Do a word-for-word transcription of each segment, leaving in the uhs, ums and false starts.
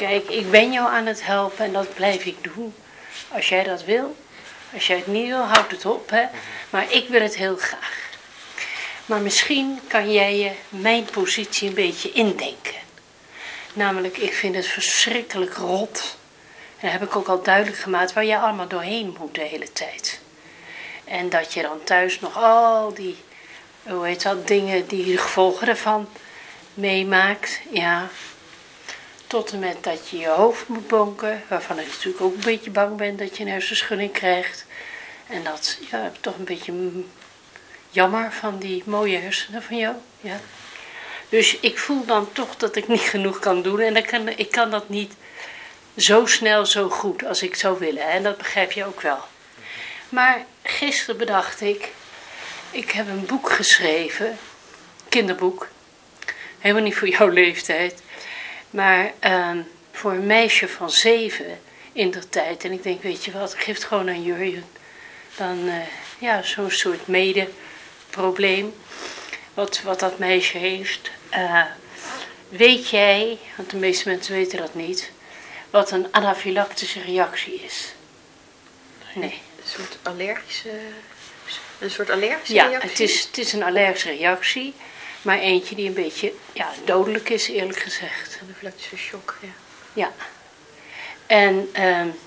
kijk, ik ben jou aan het helpen en dat blijf ik doen. Als jij dat wil. Als jij het niet wil, houd het op. Hè? Maar ik wil het heel graag. Maar misschien kan jij je mijn positie een beetje indenken. Namelijk, ik vind het verschrikkelijk rot. En dat heb ik ook al duidelijk gemaakt waar je allemaal doorheen moet de hele tijd. En dat je dan thuis nog al die, hoe heet dat, dingen, die de gevolgen ervan meemaakt. Ja, tot en met dat je je hoofd moet bonken. Waarvan ik natuurlijk ook een beetje bang ben dat je een hersenschudding krijgt. En dat, ja, toch een beetje jammer van die mooie hersenen van jou. Ja. Dus ik voel dan toch dat ik niet genoeg kan doen. En dan kan, ik kan dat niet zo snel, zo goed als ik zou willen. En dat begrijp je ook wel. Maar gisteren bedacht ik, ik heb een boek geschreven, kinderboek. Helemaal niet voor jouw leeftijd. Maar uh, voor een meisje van zeven in der tijd. En ik denk, weet je wat, ik geef het gewoon aan Jurjen. Dan, uh, ja, zo'n soort medeprobleem. Wat, wat dat meisje heeft. Uh, weet jij, want de meeste mensen weten dat niet, wat een anafylactische reactie is? Nee. nee. Een soort allergische, een soort allergische ja, reactie? Ja, het is, het is een allergische reactie. Maar eentje die een beetje, ja, dodelijk is, eerlijk gezegd. Anafylactische shock, ja. Ja. En, um,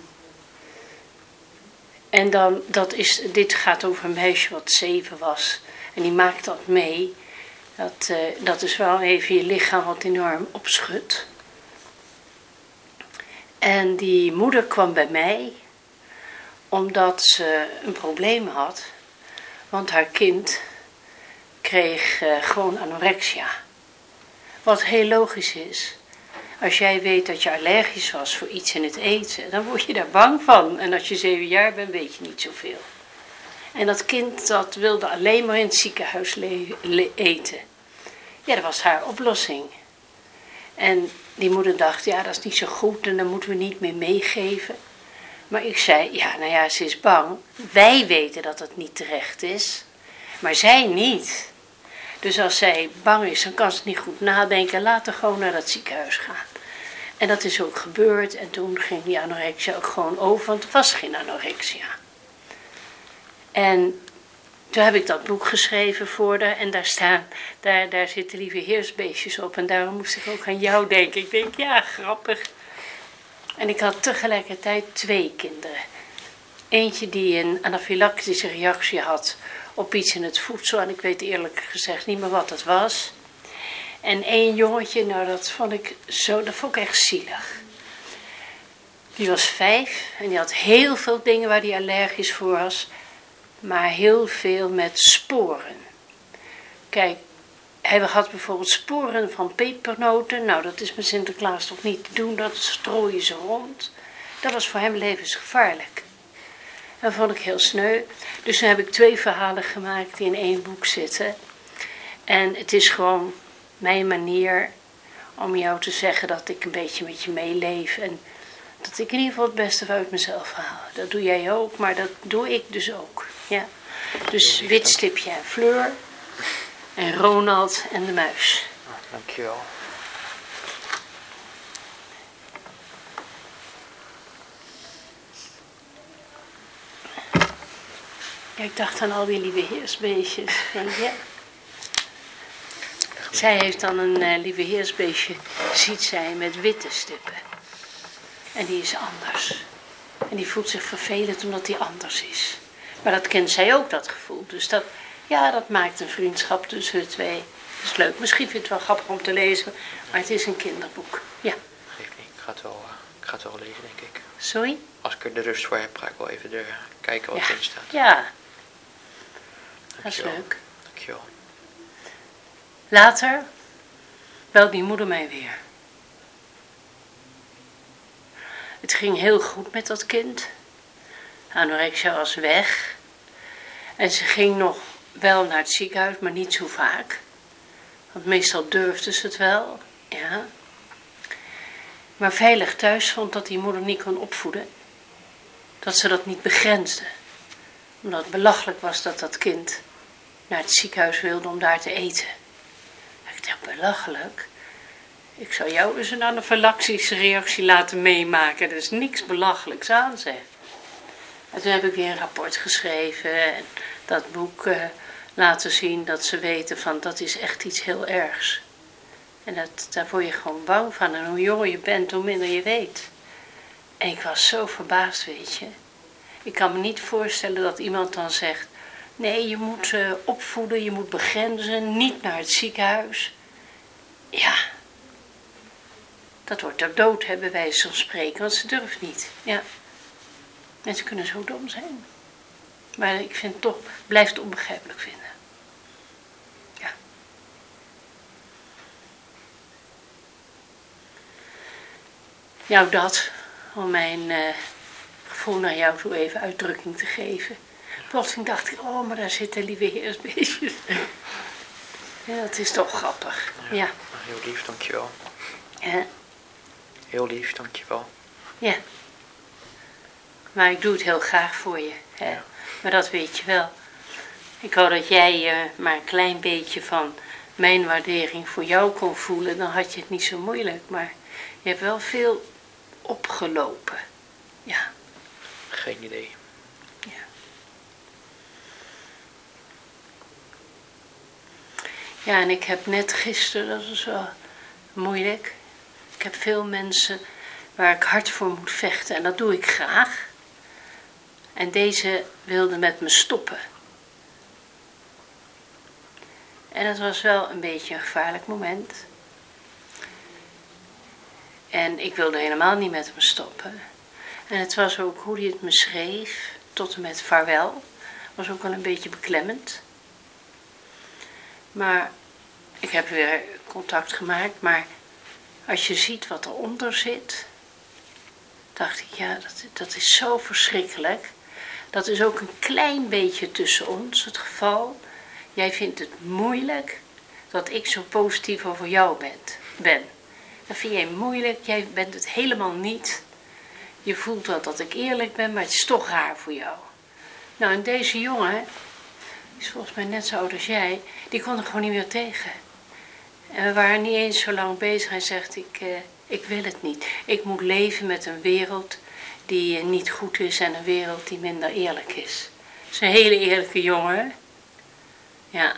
en dan, dat is, dit gaat over een meisje wat zeven was. En die maakt dat mee. Dat, uh, dat is wel even je lichaam wat enorm opschudt. En die moeder kwam bij mij, omdat ze een probleem had. Want haar kind kreeg uh, gewoon anorexia. Wat heel logisch is. Als jij weet dat je allergisch was voor iets in het eten, dan word je daar bang van. En als je zeven jaar bent, weet je niet zoveel. En dat kind dat wilde alleen maar in het ziekenhuis le- le- eten. Ja, dat was haar oplossing. En die moeder dacht, ja, dat is niet zo goed en dan moeten we niet meer meegeven. Maar ik zei, ja, nou ja, ze is bang. Wij weten dat het niet terecht is, maar zij niet. Dus als zij bang is, dan kan ze niet goed nadenken. Laat haar gewoon naar dat ziekenhuis gaan. En dat is ook gebeurd. En toen ging die anorexia ook gewoon over, want er was geen anorexia. En toen heb ik dat boek geschreven voor haar. En daar staan, daar, daar zitten lieve heersbeestjes op. En daarom moest ik ook aan jou denken. Ik denk, ja, grappig. En ik had tegelijkertijd twee kinderen. Eentje die een anafylactische reactie had op iets in het voedsel. En ik weet eerlijk gezegd niet meer wat het was. En één jongetje, nou dat vond ik zo, dat vond ik echt zielig. Die was vijf en die had heel veel dingen waar hij allergisch voor was. Maar heel veel met sporen. Kijk, hij had bijvoorbeeld sporen van pepernoten. Nou, dat is met Sinterklaas toch niet te doen, dat strooien ze rond. Dat was voor hem levensgevaarlijk. Dat vond ik heel sneu. Dus toen heb ik twee verhalen gemaakt die in één boek zitten. En het is gewoon mijn manier om jou te zeggen dat ik een beetje met je meeleef. En dat ik in ieder geval het beste uit mezelf haal. Dat doe jij ook, maar dat doe ik dus ook. Ja. Dus Witstipje en Fleur. En Ronald en de muis. Oh, dankjewel. Ja, ik dacht aan al die lieve heersbeestjes, denk je? Zij heeft dan een uh, lieve heersbeestje, ziet zij, met witte stippen. En die is anders. En die voelt zich vervelend omdat die anders is. Maar dat kent zij ook, dat gevoel. Dus dat, ja, dat maakt een vriendschap tussen de twee. Dat is leuk. Misschien vindt het wel grappig om te lezen, maar het is een kinderboek. Ja. Geef niet. Ik ga het wel, uh, ik ga het wel lezen, denk ik. Sorry? Als ik er de rust voor heb, ga ik wel even de, kijken wat ja. erin staat. Ja. Dat is Dankjewel. leuk. Dankjewel. Later belt die moeder mij weer. Het ging heel goed met dat kind. Anorexia was weg. En ze ging nog wel naar het ziekenhuis, maar niet zo vaak. Want meestal durfde ze het wel. Ja. Maar veilig thuis vond dat die moeder niet kon opvoeden. Dat ze dat niet begrensde. Omdat het belachelijk was dat dat kind naar het ziekenhuis wilde om daar te eten. Ik dacht, belachelijk. Ik zou jou eens een anafylactische reactie laten meemaken. Er is niks belachelijks aan, zeg. En toen heb ik weer een rapport geschreven en dat boek uh, laten zien dat ze weten van dat is echt iets heel ergs. En dat, daar word je gewoon bang van. En hoe jonger je bent, hoe minder je weet. En ik was zo verbaasd, weet je. Ik kan me niet voorstellen dat iemand dan zegt, nee, je moet uh, opvoeden, je moet begrenzen, niet naar het ziekenhuis. Ja, dat wordt er dood, hè, bij wijze van spreken, want ze durft niet. Ja, mensen kunnen zo dom zijn. Maar ik vind het toch, blijf het onbegrijpelijk vinden. Ja. Nou, dat, om mijn uh, gevoel naar jou toe even uitdrukking te geven. Plotseling dacht ik, oh, maar daar zitten lieve heersbeestjes. Ja, dat is toch grappig. Ja. Ja. Heel lief, dankjewel. Ja. Heel lief, dankjewel. Ja. Maar ik doe het heel graag voor je. Hè? Ja. Maar dat weet je wel. Ik wou dat jij uh, maar een klein beetje van mijn waardering voor jou kon voelen. Dan had je het niet zo moeilijk. Maar je hebt wel veel opgelopen. Ja. Geen idee. Ja. Ja, en ik heb net gisteren, dat is wel moeilijk. Ik heb veel mensen waar ik hard voor moet vechten. En dat doe ik graag. En deze wilde met me stoppen. En dat was wel een beetje een gevaarlijk moment. En ik wilde helemaal niet met hem stoppen. En het was ook hoe hij het me schreef, tot en met vaarwel. Was ook wel een beetje beklemmend. Maar ik heb weer contact gemaakt. Maar als je ziet wat eronder zit, dacht ik, ja, dat, dat is zo verschrikkelijk. Dat is ook een klein beetje tussen ons het geval. Jij vindt het moeilijk dat ik zo positief over jou bent, ben. Dat vind jij moeilijk, jij bent het helemaal niet. Je voelt wel dat ik eerlijk ben, maar het is toch raar voor jou. Nou, en deze jongen, die is volgens mij net zo oud als jij, die kon er gewoon niet meer tegen. En we waren niet eens zo lang bezig. Hij zegt, ik, uh, ik wil het niet. Ik moet leven met een wereld die uh, niet goed is en een wereld die minder eerlijk is. Het is een hele eerlijke jongen. Ja.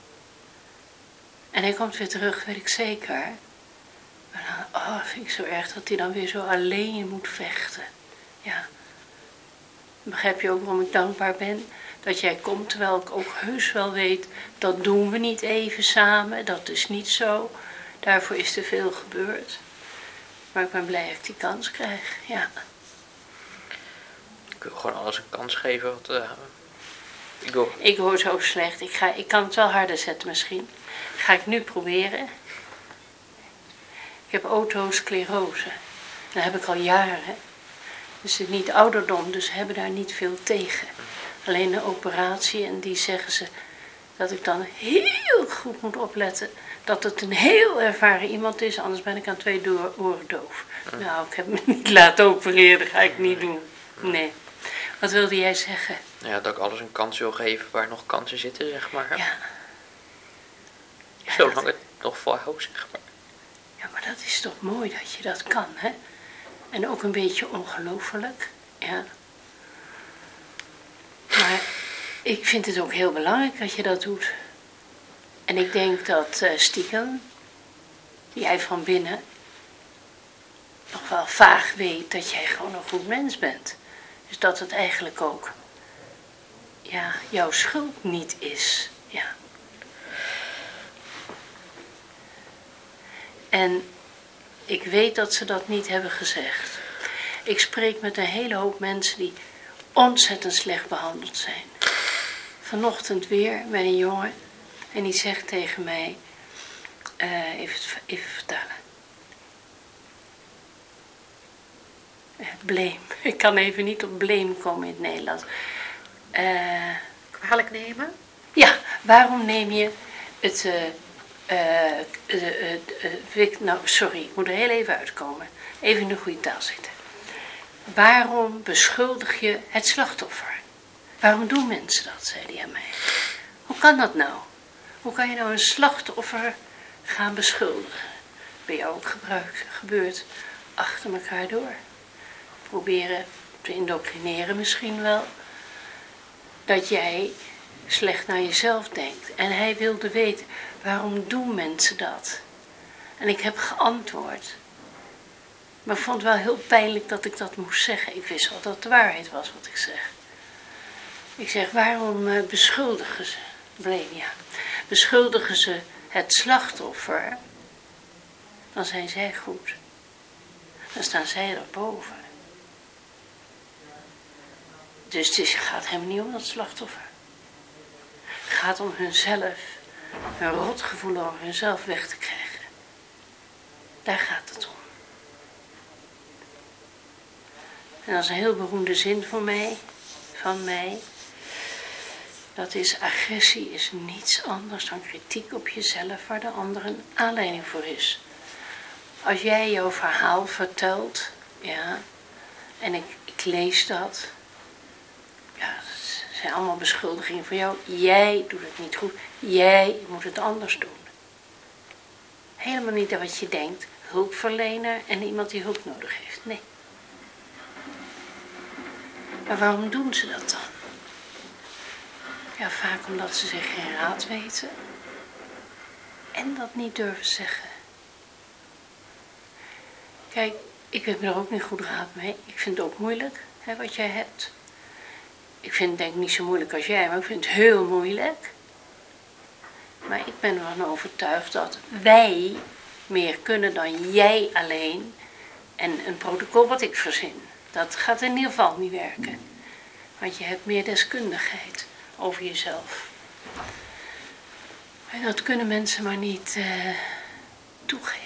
En hij komt weer terug, weet ik zeker. Maar dan, oh, vind ik zo erg dat hij dan weer zo alleen moet vechten. Ja. Dan begrijp je ook waarom ik dankbaar ben dat jij komt, terwijl ik ook heus wel weet, dat doen we niet even samen, dat is niet zo. Daarvoor is er veel gebeurd. Maar ik ben blij dat ik die kans krijg, ja. Ik wil gewoon alles een kans geven. Wat, uh, ik, wil... ik hoor zo slecht, ik, ga, ik kan het wel harder zetten misschien. Ga ik nu proberen. Ik heb otosclerose. Dat heb ik al jaren. Dus het is niet ouderdom, dus ze hebben daar niet veel tegen. Alleen een operatie en die zeggen ze dat ik dan heel goed moet opletten. Dat het een heel ervaren iemand is, anders ben ik aan twee oren doof. Hm. Nou, ik heb me niet laten opereren, dat ga ik niet doen. Nee. Wat wilde jij zeggen? Ja, dat ik alles een kans wil geven waar nog kansen zitten, zeg maar. Ja. Ja, zolang dat... het nog volhoudt, zeg maar. Ja, maar dat is toch mooi dat je dat kan, hè? En ook een beetje ongelooflijk, ja. Maar ik vind het ook heel belangrijk dat je dat doet. En ik denk dat uh, stiekem, jij van binnen, nog wel vaag weet dat jij gewoon een goed mens bent. Dus dat het eigenlijk ook, ja, jouw schuld niet is, ja. En ik weet dat ze dat niet hebben gezegd. Ik spreek met een hele hoop mensen die ontzettend slecht behandeld zijn. Vanochtend weer met een jongen en die zegt tegen mij, uh, even, even vertellen. Uh, blame. Ik kan even niet op blame komen in het Nederlands. Uh, Kwalijk nemen? Ja, waarom neem je het... Uh, uh, uh, uh, uh, nou, sorry, ik moet er heel even uitkomen. Even in de goede taal zitten. Waarom beschuldig je het slachtoffer? Waarom doen mensen dat, zei hij aan mij. Hoe kan dat nou? Hoe kan je nou een slachtoffer gaan beschuldigen? bij jou ook gebruik, gebeurt, achter elkaar door. Proberen te indoctrineren misschien wel. Dat jij slecht naar jezelf denkt. En hij wilde weten, waarom doen mensen dat? En ik heb geantwoord. Maar ik vond het wel heel pijnlijk dat ik dat moest zeggen. Ik wist wel dat het de waarheid was wat ik zeg. Ik zeg, waarom uh, beschuldigen ze, Blenia, beschuldigen ze het slachtoffer? Dan zijn zij goed. Dan staan zij erboven. Dus het is, gaat hem niet om dat slachtoffer. Het gaat om hunzelf, hun rotgevoel over hunzelf weg te krijgen. Daar gaat het om. En dat is een heel beroemde zin voor mij, van mij. Dat is, agressie is niets anders dan kritiek op jezelf waar de ander een aanleiding voor is. Als jij jouw verhaal vertelt, ja, en ik, ik lees dat, ja, dat zijn allemaal beschuldigingen voor jou. Jij doet het niet goed, jij moet het anders doen. Helemaal niet dat wat je denkt, hulpverlener en iemand die hulp nodig heeft, nee. Maar waarom doen ze dat dan? Ja, vaak omdat ze zich geen raad weten en dat niet durven zeggen. Kijk, ik heb er ook niet goed raad mee. Ik vind het ook moeilijk, hè, wat jij hebt. Ik vind het denk ik niet zo moeilijk als jij, maar ik vind het heel moeilijk. Maar ik ben ervan overtuigd dat wij meer kunnen dan jij alleen. En een protocol wat ik verzin, dat gaat in ieder geval niet werken. Want je hebt meer deskundigheid over jezelf. En dat kunnen mensen maar niet uh, toegeven.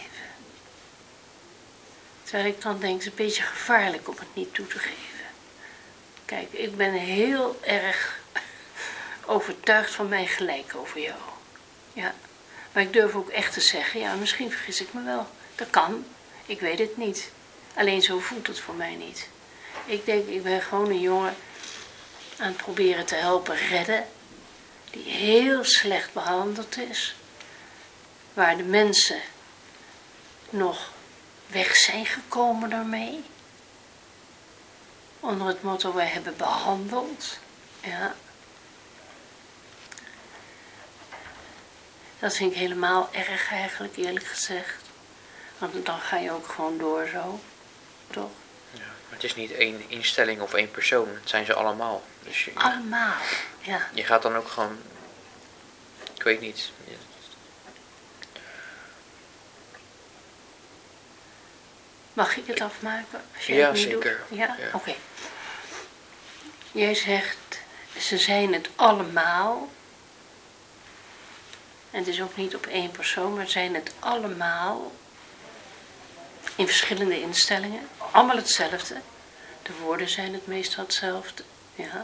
Terwijl ik dan denk, het is een beetje gevaarlijk om het niet toe te geven. Kijk, ik ben heel erg overtuigd van mijn gelijk over jou. Ja. Maar ik durf ook echt te zeggen, ja, misschien vergis ik me wel. Dat kan, ik weet het niet. Alleen zo voelt het voor mij niet. Ik denk, ik ben gewoon een jongen aan het proberen te helpen redden. Die heel slecht behandeld is. Waar de mensen nog weg zijn gekomen daarmee. Onder het motto, wij hebben behandeld. Ja. Dat vind ik helemaal erg eigenlijk, eerlijk gezegd. Want dan ga je ook gewoon door zo. Toch? Ja, maar het is niet één instelling of één persoon. Het zijn ze allemaal. Dus je, allemaal, ja. Je gaat dan ook gewoon... Ik weet niet. Mag ik het afmaken? Als jij Ja, het niet zeker. Doet? Ja? Ja. Oké. Okay. Jij zegt, ze zijn het allemaal. En het is ook niet op één persoon, maar zijn het allemaal. In verschillende instellingen. Allemaal hetzelfde. De woorden zijn het meestal hetzelfde. Ja.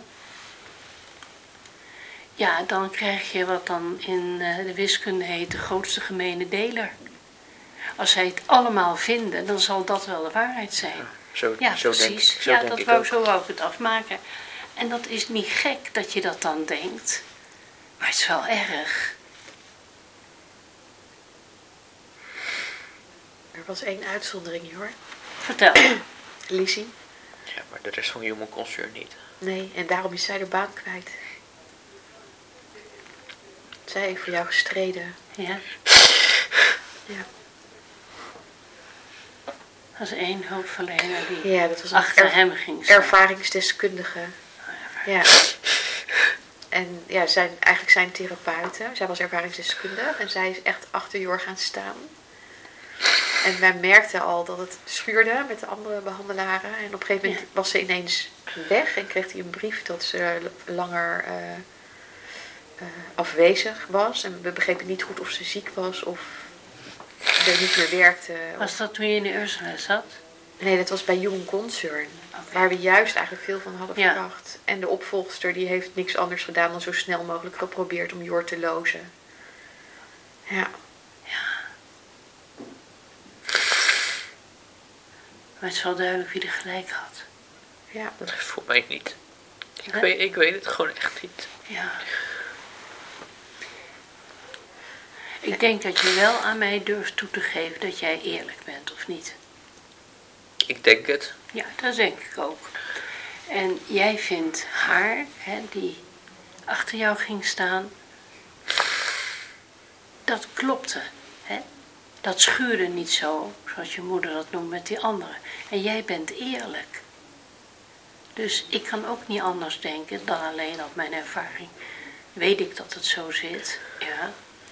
Ja, dan krijg je wat dan in de wiskunde heet de grootste gemene deler. Als zij het allemaal vinden, dan zal dat wel de waarheid zijn. Ja, zo, ja zo precies. Denk, zo ja, denk dat ik wou, ook. zo wou ik het afmaken. En dat is niet gek dat je dat dan denkt. Maar het is wel erg. Er was één uitzondering, hoor. Vertel. Lizzie. Ja, maar de rest van Human Concern niet. Nee, en daarom is zij de baan kwijt. Zij heeft voor jou gestreden. Ja. Ja. Dat is één hulpverlener die Ja, dat was een achter er- hem ging staan. ervaringsdeskundige. Ja. En ja, zijn, eigenlijk zijn therapeuten. Zij was ervaringsdeskundige en zij is echt achter Jor gaan staan. En wij merkten al dat het schuurde met de andere behandelaren. En op een gegeven moment Ja. was ze ineens weg en kreeg hij een brief dat ze langer uh, uh, afwezig was. En we begrepen niet goed of ze ziek was of er niet meer werkte. Was dat toen je in de Ursula zat? Nee, dat was bij Human Concern. Okay. Waar we juist eigenlijk veel van hadden Ja. verwacht. En de opvolgster die heeft niks anders gedaan dan zo snel mogelijk geprobeerd om Jor te lozen. Ja. Maar het is wel duidelijk wie er gelijk had. Ja. Dat voor mij niet. Ik, Hè? weet, ik weet het gewoon echt niet. Ja. Ik denk dat je wel aan mij durft toe te geven dat jij eerlijk bent, of niet? Ik denk het. Ja, dat denk ik ook. En jij vindt haar, hè, die achter jou ging staan, dat klopte. Hè? Dat schuurde niet zo, zoals je moeder dat noemt met die anderen. En jij bent eerlijk. Dus ik kan ook niet anders denken dan alleen op mijn ervaring. Weet ik dat het zo zit, ja.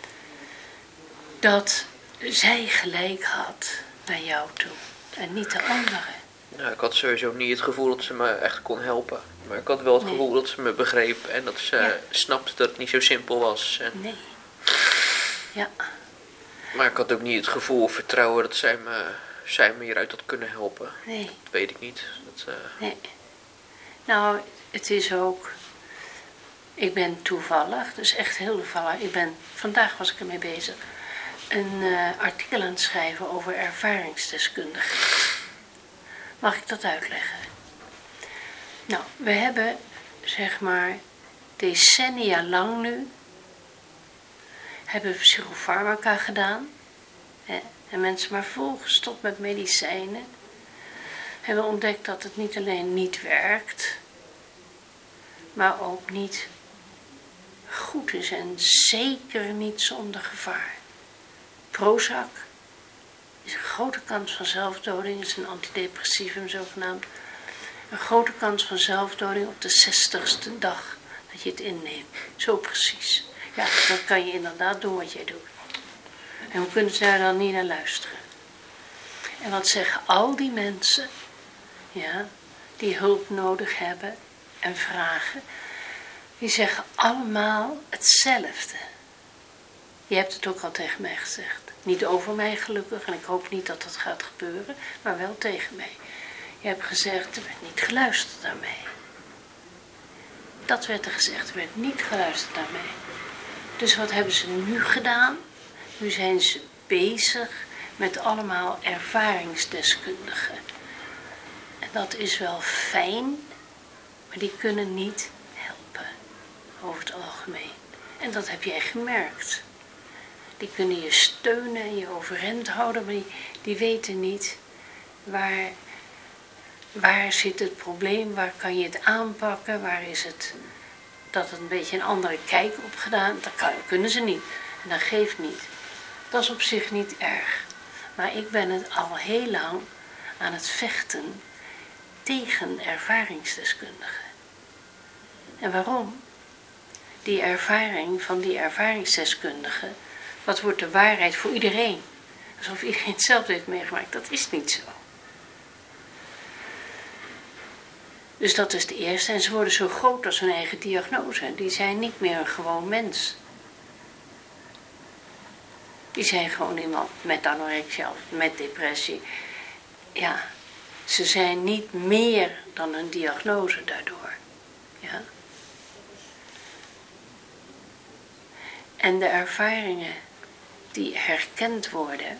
Dat zij gelijk had naar jou toe en niet de anderen. Nou, ik had sowieso niet het gevoel dat ze me echt kon helpen. Maar ik had wel het Nee. gevoel dat ze me begreep en dat ze Ja. snapte dat het niet zo simpel was. En, Nee. Ja, maar ik had ook niet het gevoel of vertrouwen dat zij me, zij me hieruit had kunnen helpen. nee, Dat weet ik niet. Dat, eh, nee. Nou, het is ook... Ik ben toevallig, dus echt heel toevallig. Ik ben, vandaag was ik ermee bezig, een uh, artikel aan het schrijven over ervaringsdeskundigheid. Mag ik dat uitleggen? Nou, we hebben, zeg maar, decennia lang nu, hebben we psychofarmaca gedaan. Hè, en mensen maar volgestopt met medicijnen. Hebben ontdekt dat het niet alleen niet werkt, maar ook niet goed is en zeker niet zonder gevaar. Prozac is een grote kans van zelfdoding, is een antidepressivum zogenaamd. Een grote kans van zelfdoding op de zestigste dag dat je het inneemt. Zo precies. Ja, dan kan je inderdaad doen wat jij doet. En hoe kunnen ze daar dan niet naar luisteren? En wat zeggen al die mensen, ja, die hulp nodig hebben en vragen, die zeggen allemaal hetzelfde. Je hebt het ook al tegen mij gezegd. Niet over mij gelukkig, en ik hoop niet dat dat gaat gebeuren, maar wel tegen mij. Je hebt gezegd, er werd niet geluisterd naar mij. Dat werd er gezegd, er werd niet geluisterd naar mij. Dus wat hebben ze nu gedaan? Nu zijn ze bezig met allemaal ervaringsdeskundigen. En dat is wel fijn, maar die kunnen niet helpen, over het algemeen. En dat heb jij gemerkt. Die kunnen je steunen en je overeind houden, maar die, die weten niet waar, waar zit het probleem, waar kan je het aanpakken, waar is het dat het een beetje een andere kijk op gedaan. Dat kan, kunnen ze niet en dat geeft niet. Dat is op zich niet erg. Maar ik ben het al heel lang aan het vechten tegen ervaringsdeskundigen. En waarom? Die ervaring van die ervaringsdeskundigen, wat wordt de waarheid voor iedereen? Alsof iedereen hetzelfde heeft meegemaakt. Dat is niet zo. Dus dat is de eerste. En ze worden zo groot als hun eigen diagnose. Die zijn niet meer een gewoon mens. Die zijn gewoon iemand met anorexia of met depressie. Ja, ze zijn niet meer dan een diagnose daardoor. Ja. En de ervaringen die herkend worden,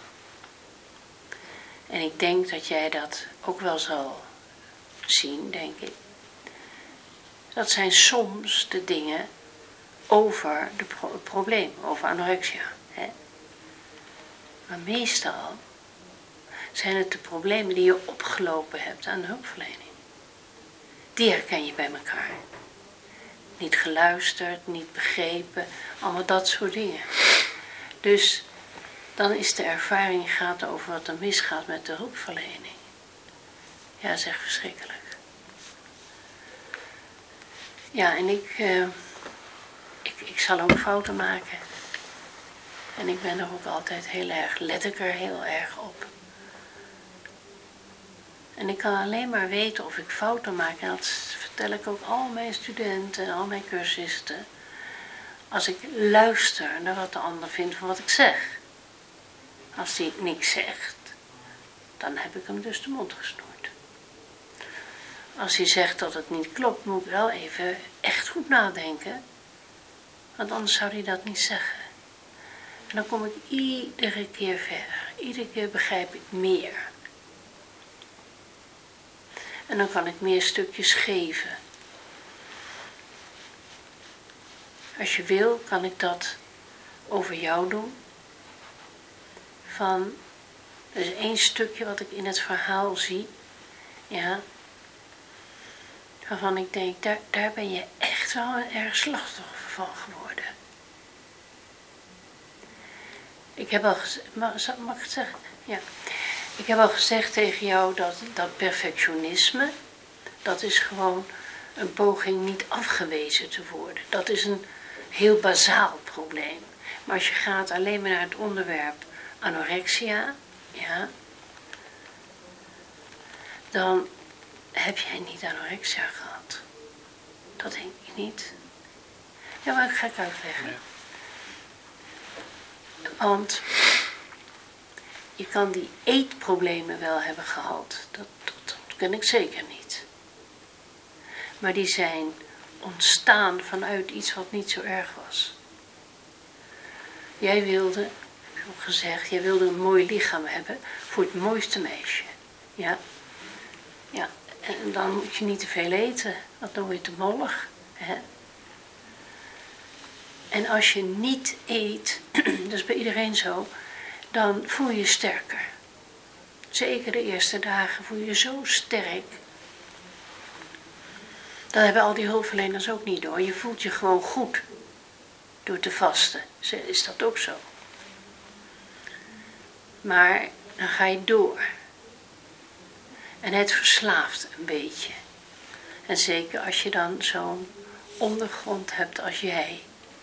en ik denk dat jij dat ook wel zal zien, denk ik. Dat zijn soms de dingen over de pro- het probleem, over anorexia. Hè? Maar meestal zijn het de problemen die je opgelopen hebt aan de hulpverlening. Die herken je bij elkaar. Niet geluisterd, niet begrepen, allemaal dat soort dingen. Dus dan is de ervaring gaat over wat er misgaat met de hulpverlening. Ja, dat is echt verschrikkelijk. Ja, en ik, uh, ik, ik zal ook fouten maken. En ik ben er ook altijd heel erg, let ik er heel erg op. En ik kan alleen maar weten of ik fouten maak. En dat vertel ik ook al mijn studenten en al mijn cursisten. Als ik luister naar wat de ander vindt van wat ik zeg. Als hij niks zegt, dan heb ik hem dus de mond gesnoerd. Als hij zegt dat het niet klopt, moet ik wel even echt goed nadenken. Want anders zou hij dat niet zeggen. En dan kom ik iedere keer verder. Iedere keer begrijp ik meer. En dan kan ik meer stukjes geven. Als je wil, kan ik dat over jou doen. Van, er is één stukje wat ik in het verhaal zie. Ja. Waarvan ik denk, daar, daar ben je echt wel een erg slachtoffer van geworden. Ik heb al gezegd, mag, mag ik het zeggen? Ja. Ik heb al gezegd tegen jou dat, dat perfectionisme, dat is gewoon een poging niet afgewezen te worden. Dat is een heel bazaal probleem. Maar als je gaat alleen maar naar het onderwerp anorexia, ja, dan heb jij niet anorexia gehad. Dat denk ik niet. Ja, maar ik ga het uitleggen. Ja. Want je kan die eetproblemen wel hebben gehad. Dat, dat, dat ken ik zeker niet. Maar die zijn ontstaan vanuit iets wat niet zo erg was. Jij wilde, heb ik ook gezegd, jij wilde een mooi lichaam hebben voor het mooiste meisje. Ja. Ja. En dan moet je niet te veel eten, want dan word je te mollig. Hè? En als je niet eet, dat is bij iedereen zo, dan voel je je sterker. Zeker de eerste dagen voel je je zo sterk. Dat hebben al die hulpverleners ook niet door. Je voelt je gewoon goed door te vasten. Is dat ook zo? Maar dan ga je door. En het verslaaft een beetje. En zeker als je dan zo'n ondergrond hebt als jij.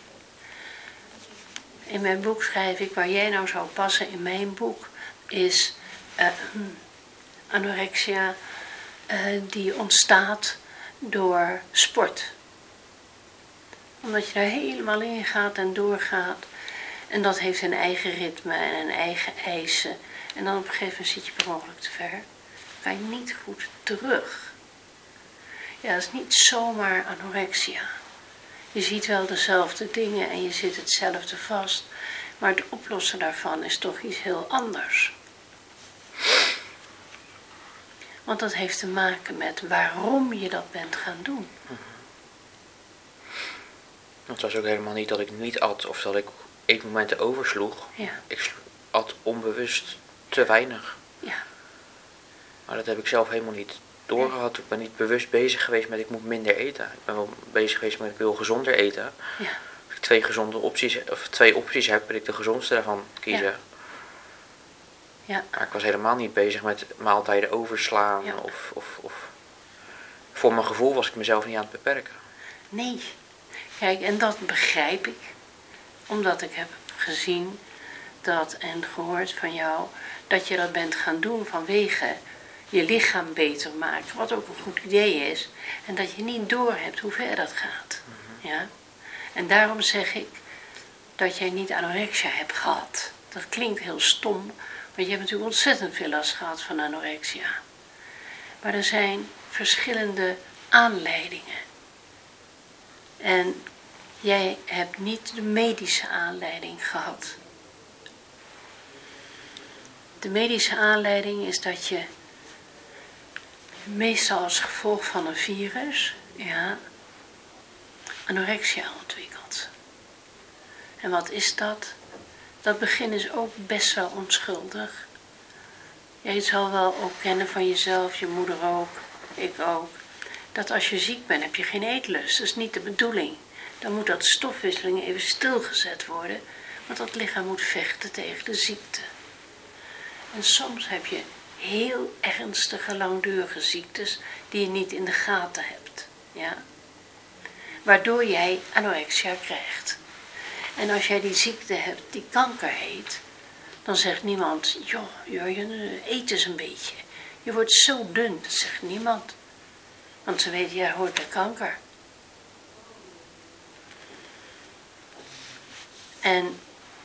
In mijn boek schrijf ik, waar jij nou zou passen in mijn boek, is uh, anorexia uh, die ontstaat door sport. Omdat je daar helemaal in gaat en doorgaat. En dat heeft een eigen ritme en een eigen eisen. En dan op een gegeven moment zit je per ongeluk te ver. Dan kan je niet goed terug. Ja, dat is niet zomaar anorexia. Je ziet wel dezelfde dingen en je zit hetzelfde vast. Maar het oplossen daarvan is toch iets heel anders. Want dat heeft te maken met waarom je dat bent gaan doen. Het was ook helemaal niet dat ik niet at of dat ik eetmomenten oversloeg. Ja. Ik at onbewust te weinig. Ja. Maar dat heb ik zelf helemaal niet doorgehad. Ik ben niet bewust bezig geweest met ik moet minder eten. Ik ben wel bezig geweest met ik wil gezonder eten. Ja. Als ik twee gezonde opties, of twee opties heb, wil ik de gezondste daarvan kiezen. Ja. Ja. Maar ik was helemaal niet bezig met maaltijden overslaan. Ja. Of, of, of voor mijn gevoel was ik mezelf niet aan het beperken. Nee. Kijk, en dat begrijp ik. Omdat ik heb gezien dat en gehoord van jou dat je dat bent gaan doen vanwege je lichaam beter maken. Wat ook een goed idee is. En dat je niet doorhebt hoe ver dat gaat. Mm-hmm. Ja? En daarom zeg ik dat jij niet anorexia hebt gehad. Dat klinkt heel stom. Want je hebt natuurlijk ontzettend veel last gehad van anorexia. Maar er zijn verschillende aanleidingen. En jij hebt niet de medische aanleiding gehad. De medische aanleiding is dat je meestal als gevolg van een virus, ja, anorexia ontwikkelt. En wat is dat? Dat begin is ook best wel onschuldig. Jij zal wel ook kennen van jezelf, je moeder ook, ik ook. Dat als je ziek bent, heb je geen eetlust. Dat is niet de bedoeling. Dan moet dat stofwisseling even stilgezet worden. Want dat lichaam moet vechten tegen de ziekte. En soms heb je heel ernstige, langdurige ziektes die je niet in de gaten hebt. Ja? Waardoor jij anorexia krijgt. En als jij die ziekte hebt die kanker heet, dan zegt niemand, joh, Jurjen, eet eens een beetje. Je wordt zo dun, dat zegt niemand. Want ze weten, jij hoort bij kanker. En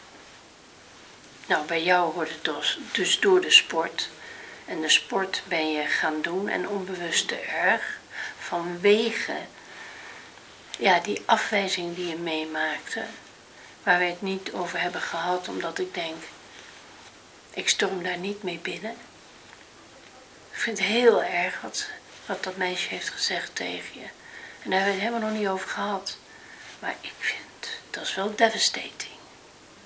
nou, bij jou hoort het dus, dus door de sport. En de sport ben je gaan doen en onbewust te erg. Vanwege ja, die afwijzing die je meemaakte. Waar we het niet over hebben gehad, omdat ik denk, ik storm daar niet mee binnen. Ik vind het heel erg wat, wat dat meisje heeft gezegd tegen je. En daar hebben we het helemaal nog niet over gehad. Maar ik vind, dat is wel devastating.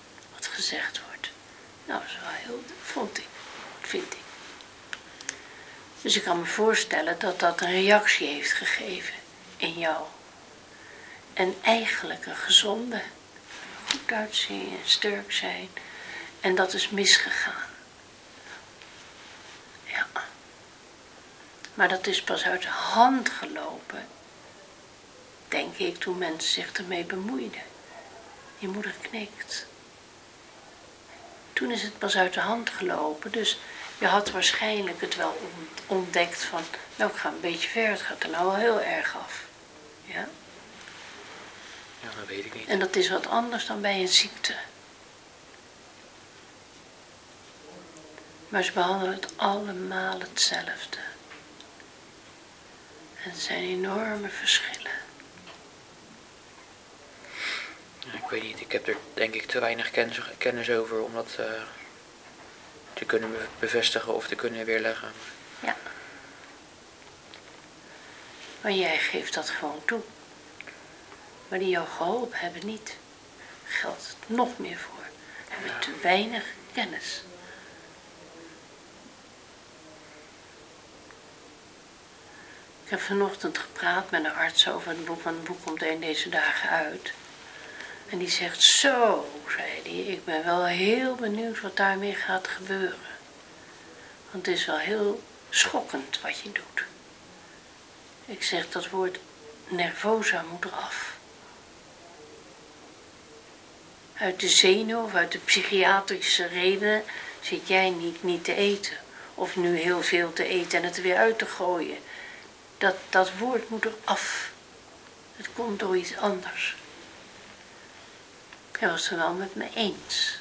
gezegd wordt. Nou, dat is wel heel, vond ik, vind ik. Dus ik kan me voorstellen dat dat een reactie heeft gegeven in jou. En eigenlijk een gezonde, goed uitzien, sterk zijn. En dat is misgegaan. Ja. Maar dat is pas uit de hand gelopen, denk ik, toen mensen zich ermee bemoeiden. Je moeder knikt. Toen is het pas uit de hand gelopen, dus je had waarschijnlijk het wel ontdekt van, nou ik ga een beetje ver, het gaat er nou wel heel erg af. Ja? Ja, dat weet ik niet. En dat is wat anders dan bij een ziekte. Maar ze behandelen het allemaal hetzelfde. En er zijn enorme verschillen. Ja, ik weet niet, ik heb er denk ik te weinig kennis, kennis over om dat uh, te kunnen bevestigen of te kunnen weerleggen. Ja. Maar jij geeft dat gewoon toe. Maar die jou geholpen hebben niet. Geldt het nog meer voor. Hebben te weinig kennis. Ik heb vanochtend gepraat met een arts over het boek, want het boek komt een deze dagen uit. En die zegt, zo, zei hij, ik ben wel heel benieuwd wat daarmee gaat gebeuren. Want het is wel heel schokkend wat je doet. Ik zeg, dat woord nervosa moet eraf. Uit de zenuw of uit de psychiatrische redenen zit jij niet, niet te eten. Of nu heel veel te eten en het er weer uit te gooien. Dat, dat woord moet eraf. Het komt door iets anders. Hij was het wel met me eens.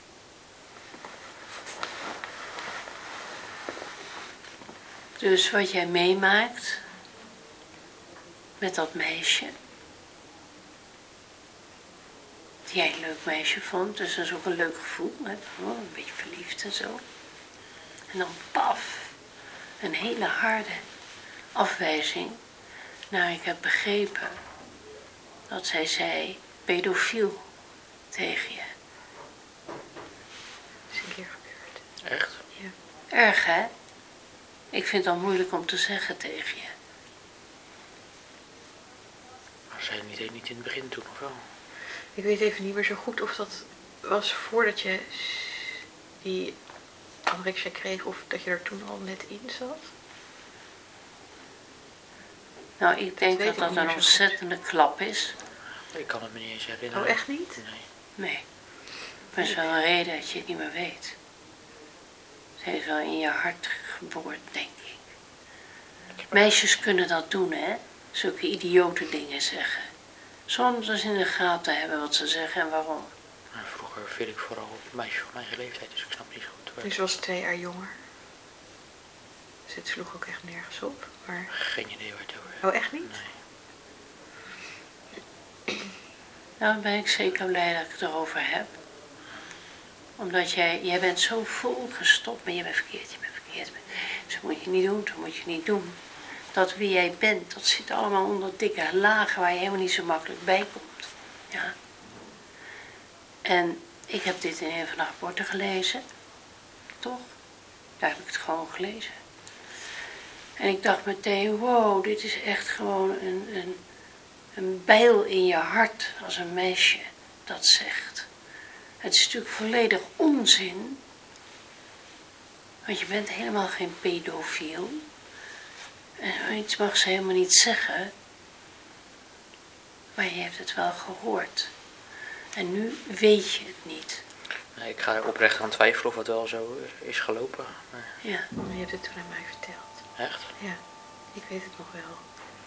Dus wat jij meemaakt met dat meisje, die jij een leuk meisje vond, dus dat is ook een leuk gevoel, hè? Oh, een beetje verliefd en zo. En dan paf, een hele harde afwijzing. Nou, ik heb begrepen dat zij zei pedofiel tegen je. Dat is een keer gebeurd. Echt? Ja. Erg, hè? Ik vind het al moeilijk om te zeggen tegen je. Maar zei je niet, niet in het begin toen of wel? Ik weet even niet meer zo goed of dat was voordat je die anorexia kreeg of dat je er toen al net in zat. Nou, ik denk weet dat ik dat niet een meer zo ontzettende klap is. Ik kan het me niet eens herinneren. Oh, echt niet? Nee. Nee. Maar het is wel een reden dat je het niet meer weet. Het heeft wel in je hart geboord, denk ik. Meisjes kunnen dat doen, hè? Zulke idiote dingen zeggen. Zonder ze in de gaten hebben wat ze zeggen en waarom. Maar vroeger viel ik vooral op meisjes van mijn eigen leeftijd, dus ik snap niet zo goed. Waar... Dus was twee jaar jonger. Dus het sloeg ook echt nergens op. Maar... Geen idee waar het over is. Oh, echt niet? Nee. Nou, dan ben ik zeker blij dat ik het erover heb. Omdat jij, jij bent zo vol gestopt, maar je bent verkeerd, je bent verkeerd. Dus dat moet je niet doen, dat moet je niet doen. Dat wie jij bent, dat zit allemaal onder dikke lagen waar je helemaal niet zo makkelijk bij komt. Ja. En ik heb dit in een van de rapporten gelezen. Toch? Daar heb ik het gewoon gelezen. En ik dacht meteen, wow, dit is echt gewoon een, een, een bijl in je hart als een meisje dat zegt. Het is natuurlijk volledig onzin. Want je bent helemaal geen pedofiel. En zoiets mag ze helemaal niet zeggen. Maar je hebt het wel gehoord. En nu weet je het niet. Nee, ik ga er oprecht aan twijfelen of het wel zo is gelopen. Maar... Ja. Maar je hebt het toen aan mij verteld. Echt? Ja, ik weet het nog wel.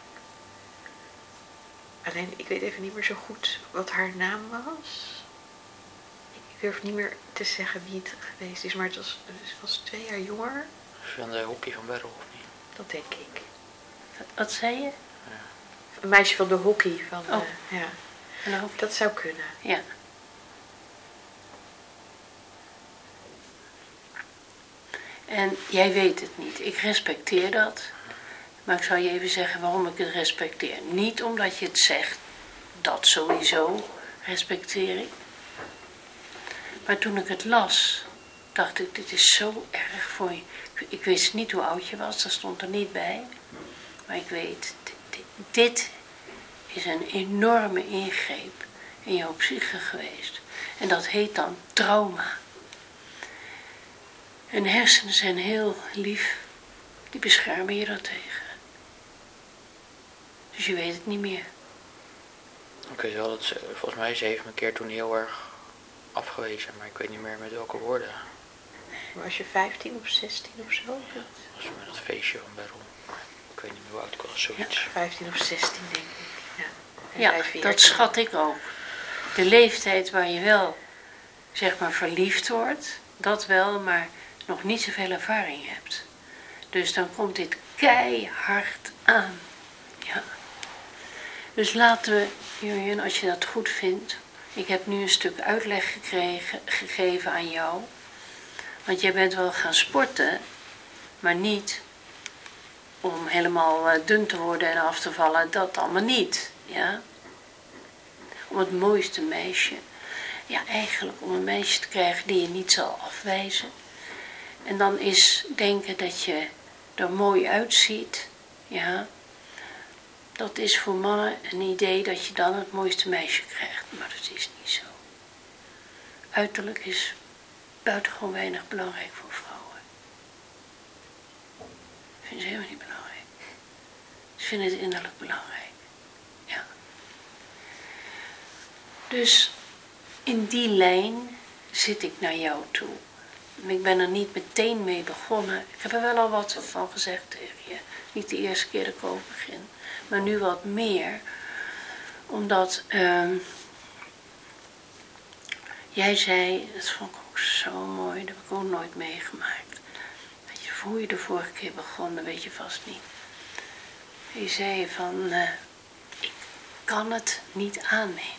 Alleen, ik weet even niet meer zo goed wat haar naam was. Ik durf niet meer te zeggen wie het geweest is, maar het was, het was twee jaar jonger. Van de hockey van Berrel of niet? Dat denk ik. Wat zei je? Ja. Een meisje van de hockey. Van, Oh. uh, ja. En dan ook- Dat zou kunnen. Ja. En jij weet het niet. Ik respecteer dat. Maar ik zal je even zeggen waarom ik het respecteer. Niet omdat je het zegt. Dat sowieso respecteer ik. Maar toen ik het las, dacht ik, dit is zo erg voor je. Ik wist niet hoe oud je was, dat stond er niet bij. Maar ik weet, dit, dit is een enorme ingreep in jouw psyche geweest. En dat heet dan trauma. En hersenen zijn heel lief, die beschermen je daartegen. Dus je weet het niet meer. Ik weet wel dat ze, volgens mij, ze heeft me een keer toen heel erg afgewezen, maar ik weet niet meer met welke woorden. Was je vijftien of zestien of zo? Ja, dat was met dat feestje van Beryl. Ik weet niet meer hoe oud ik was, zoiets. Ja, vijftien of zestien denk ik. Ja, en Ja, jij veertien. dat schat ik ook. De leeftijd waar je wel, zeg maar, verliefd wordt, dat wel, maar nog niet zoveel ervaring hebt. Dus dan komt dit keihard aan. Ja. Dus laten we, Jurjen, als je dat goed vindt, ik heb nu een stuk uitleg gekregen, gegeven aan jou. Want jij bent wel gaan sporten, maar niet om helemaal dun te worden en af te vallen, dat allemaal niet. Ja? Om het mooiste meisje, ja eigenlijk om een meisje te krijgen die je niet zal afwijzen. En dan is denken dat je er mooi uitziet, ja, dat is voor mannen een idee dat je dan het mooiste meisje krijgt, maar dat is niet zo. Uiterlijk is buitengewoon weinig belangrijk voor vrouwen. Dat vinden ze helemaal niet belangrijk. Ze vinden het innerlijk belangrijk. Ja. Dus in die lijn zit ik naar jou toe. Ik ben er niet meteen mee begonnen. Ik heb er wel al wat van gezegd tegen je. Niet de eerste keer dat ik over begin. Maar nu wat meer. Omdat uh, jij zei, dat vond ik ook zo mooi. Dat heb ik ook nooit meegemaakt. Weet je, hoe je de vorige keer begon, dat weet je vast niet. Je zei van, uh, ik kan het niet aannemen.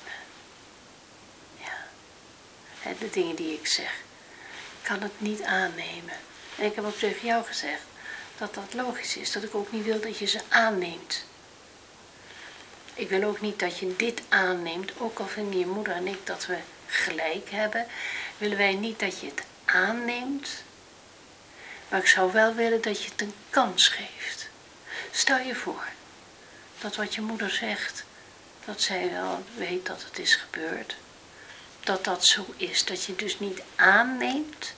Ja. De dingen die ik zeg. Ik kan het niet aannemen. En ik heb ook tegen jou gezegd dat dat logisch is. Dat ik ook niet wil dat je ze aanneemt. Ik wil ook niet dat je dit aanneemt. Ook al vinden je moeder en ik dat we gelijk hebben. Willen wij niet dat je het aanneemt. Maar ik zou wel willen dat je het een kans geeft. Stel je voor dat wat je moeder zegt, dat zij wel weet dat het is gebeurd. Dat dat zo is. Dat je dus niet aanneemt.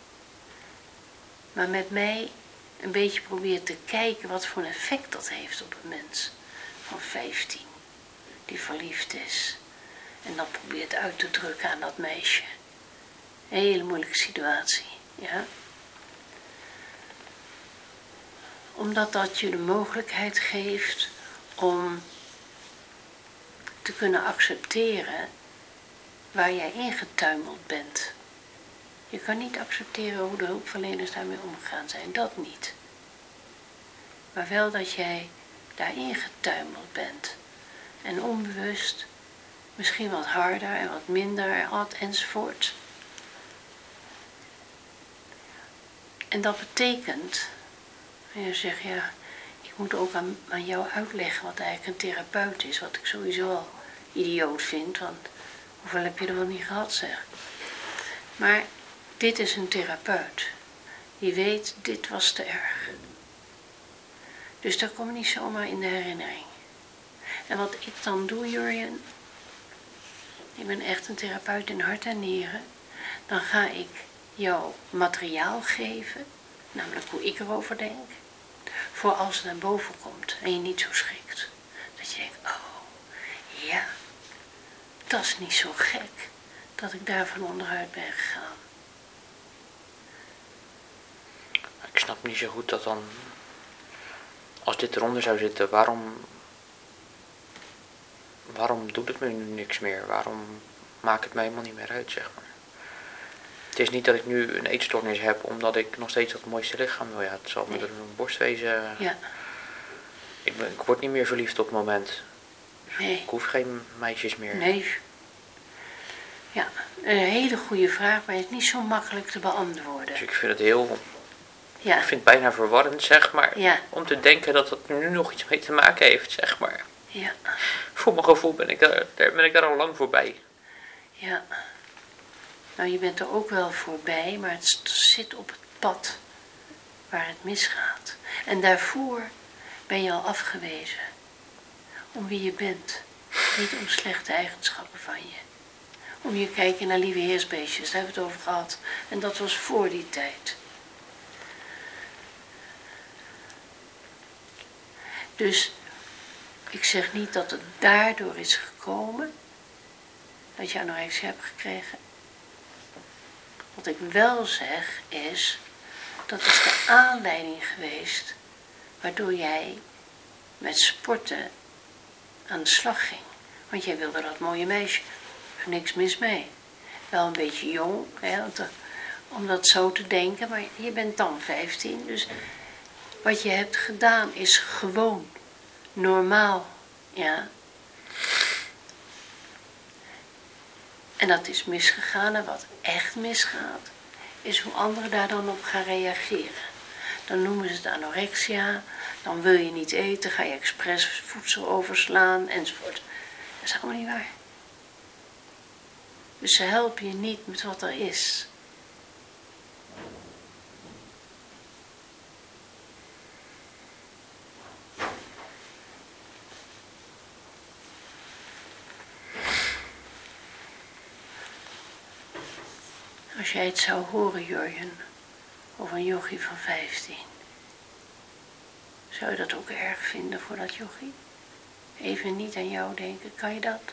Maar met mij een beetje probeert te kijken wat voor een effect dat heeft op een mens van vijftien. Die verliefd is. En dat probeert uit te drukken aan dat meisje. Een hele moeilijke situatie. Ja. Omdat dat je de mogelijkheid geeft om te kunnen accepteren waar jij ingetuimeld bent. Je kan niet accepteren hoe de hulpverleners daarmee omgegaan zijn, dat niet. Maar wel dat jij daarin getuimeld bent. En onbewust, misschien wat harder en wat minder, enzovoort. En dat betekent, en je zegt, ja, ik moet ook aan, aan jou uitleggen wat eigenlijk een therapeut is, wat ik sowieso al idioot vind, want hoeveel heb je er wel niet gehad, zeg. Maar dit is een therapeut. Die weet, dit was te erg. Dus dat komt niet zomaar in de herinnering. En wat ik dan doe, Jurjen, ik ben echt een therapeut in hart en nieren. Dan ga ik jou materiaal geven, namelijk hoe ik erover denk, voor als het naar boven komt en je niet zo schrikt. Dat je denkt, oh, ja, dat is niet zo gek dat ik daarvan onderuit ben gegaan. Ik snap niet zo goed dat dan, als dit eronder zou zitten, waarom, waarom doet het me nu niks meer? Waarom maakt het mij helemaal niet meer uit, zeg maar? Het is niet dat ik nu een eetstoornis heb, omdat ik nog steeds dat mooiste lichaam wil. Ja, het zal met nee. een borst wezen. Ja. Ik, ben, ik word niet meer verliefd op het moment. Nee. Ik hoef geen meisjes meer. Nee. Ja, een hele goede vraag, maar het is niet zo makkelijk te beantwoorden. Dus ik vind het heel... Ja. Ik vind het bijna verwarrend, zeg maar. Ja. Om te denken dat dat nu nog iets mee te maken heeft, zeg maar. Ja. Voor mijn gevoel ben ik daar, daar, ben ik daar al lang voorbij. Ja. Nou, je bent er ook wel voorbij, maar het zit op het pad waar het misgaat. En daarvoor ben je al afgewezen. Om wie je bent. Niet om slechte eigenschappen van je. Om je kijken naar lieve heersbeestjes, daar hebben we het over gehad. En dat was voor die tijd. Dus ik zeg niet dat het daardoor is gekomen dat je anorexia hebt gekregen. Wat ik wel zeg is, dat is de aanleiding geweest waardoor jij met sporten aan de slag ging. Want jij wilde dat mooie meisje. Er niks mis mee. Wel een beetje jong, hè, om dat zo te denken, maar je bent dan vijftien. Dus wat je hebt gedaan is gewoon normaal. Ja. En dat is misgegaan. En wat echt misgaat, is hoe anderen daar dan op gaan reageren. Dan noemen ze het anorexia. Dan wil je niet eten, ga je expres voedsel overslaan, enzovoort. Dat is allemaal niet waar. Dus ze helpen je niet met wat er is. Als jij het zou horen, Jurjen, over een jochie van vijftien. Zou je dat ook erg vinden voor dat jochie? Even niet aan jou denken, kan je dat?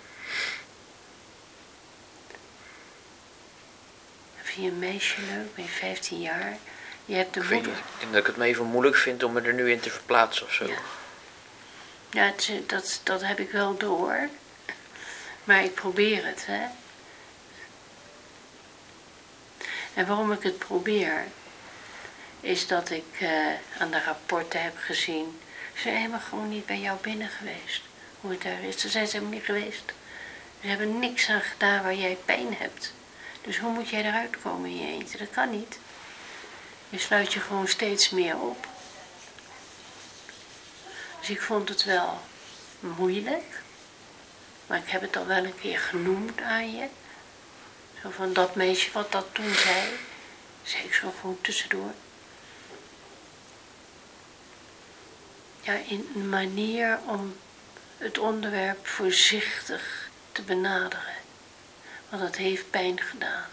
Vind je een meisje leuk? Ben je vijftien jaar? Je hebt de ik weet moeder. niet. Ik denk dat ik het me even moeilijk vind om me er nu in te verplaatsen of zo. Ja, ja het, dat, dat heb ik wel door. Maar ik probeer het, hè. En waarom ik het probeer, is dat ik uh, aan de rapporten heb gezien. Ze zijn helemaal gewoon niet bij jou binnen geweest. Hoe het daar is. Ze zijn ze helemaal niet geweest. Ze hebben niks aan gedaan waar jij pijn hebt. Dus hoe moet jij eruit komen in je eentje? Dat kan niet. Je sluit je gewoon steeds meer op. Dus ik vond het wel moeilijk. Maar ik heb het al wel een keer genoemd aan je. Zo van dat meisje wat dat toen zei. Zei ik zo gewoon tussendoor. Ja, in een manier om het onderwerp voorzichtig te benaderen. Want het heeft pijn gedaan.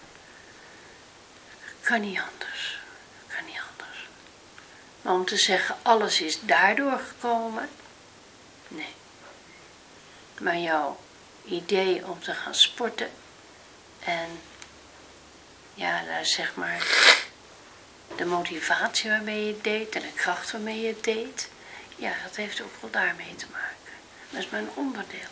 Kan niet anders. Kan niet anders. Maar om te zeggen, alles is daardoor gekomen. Nee. Maar jouw idee om te gaan sporten. En ja, daar zeg maar de motivatie waarmee je het deed. En de kracht waarmee je het deed. Ja, dat heeft ook wel daarmee te maken. Dat is maar een onderdeel.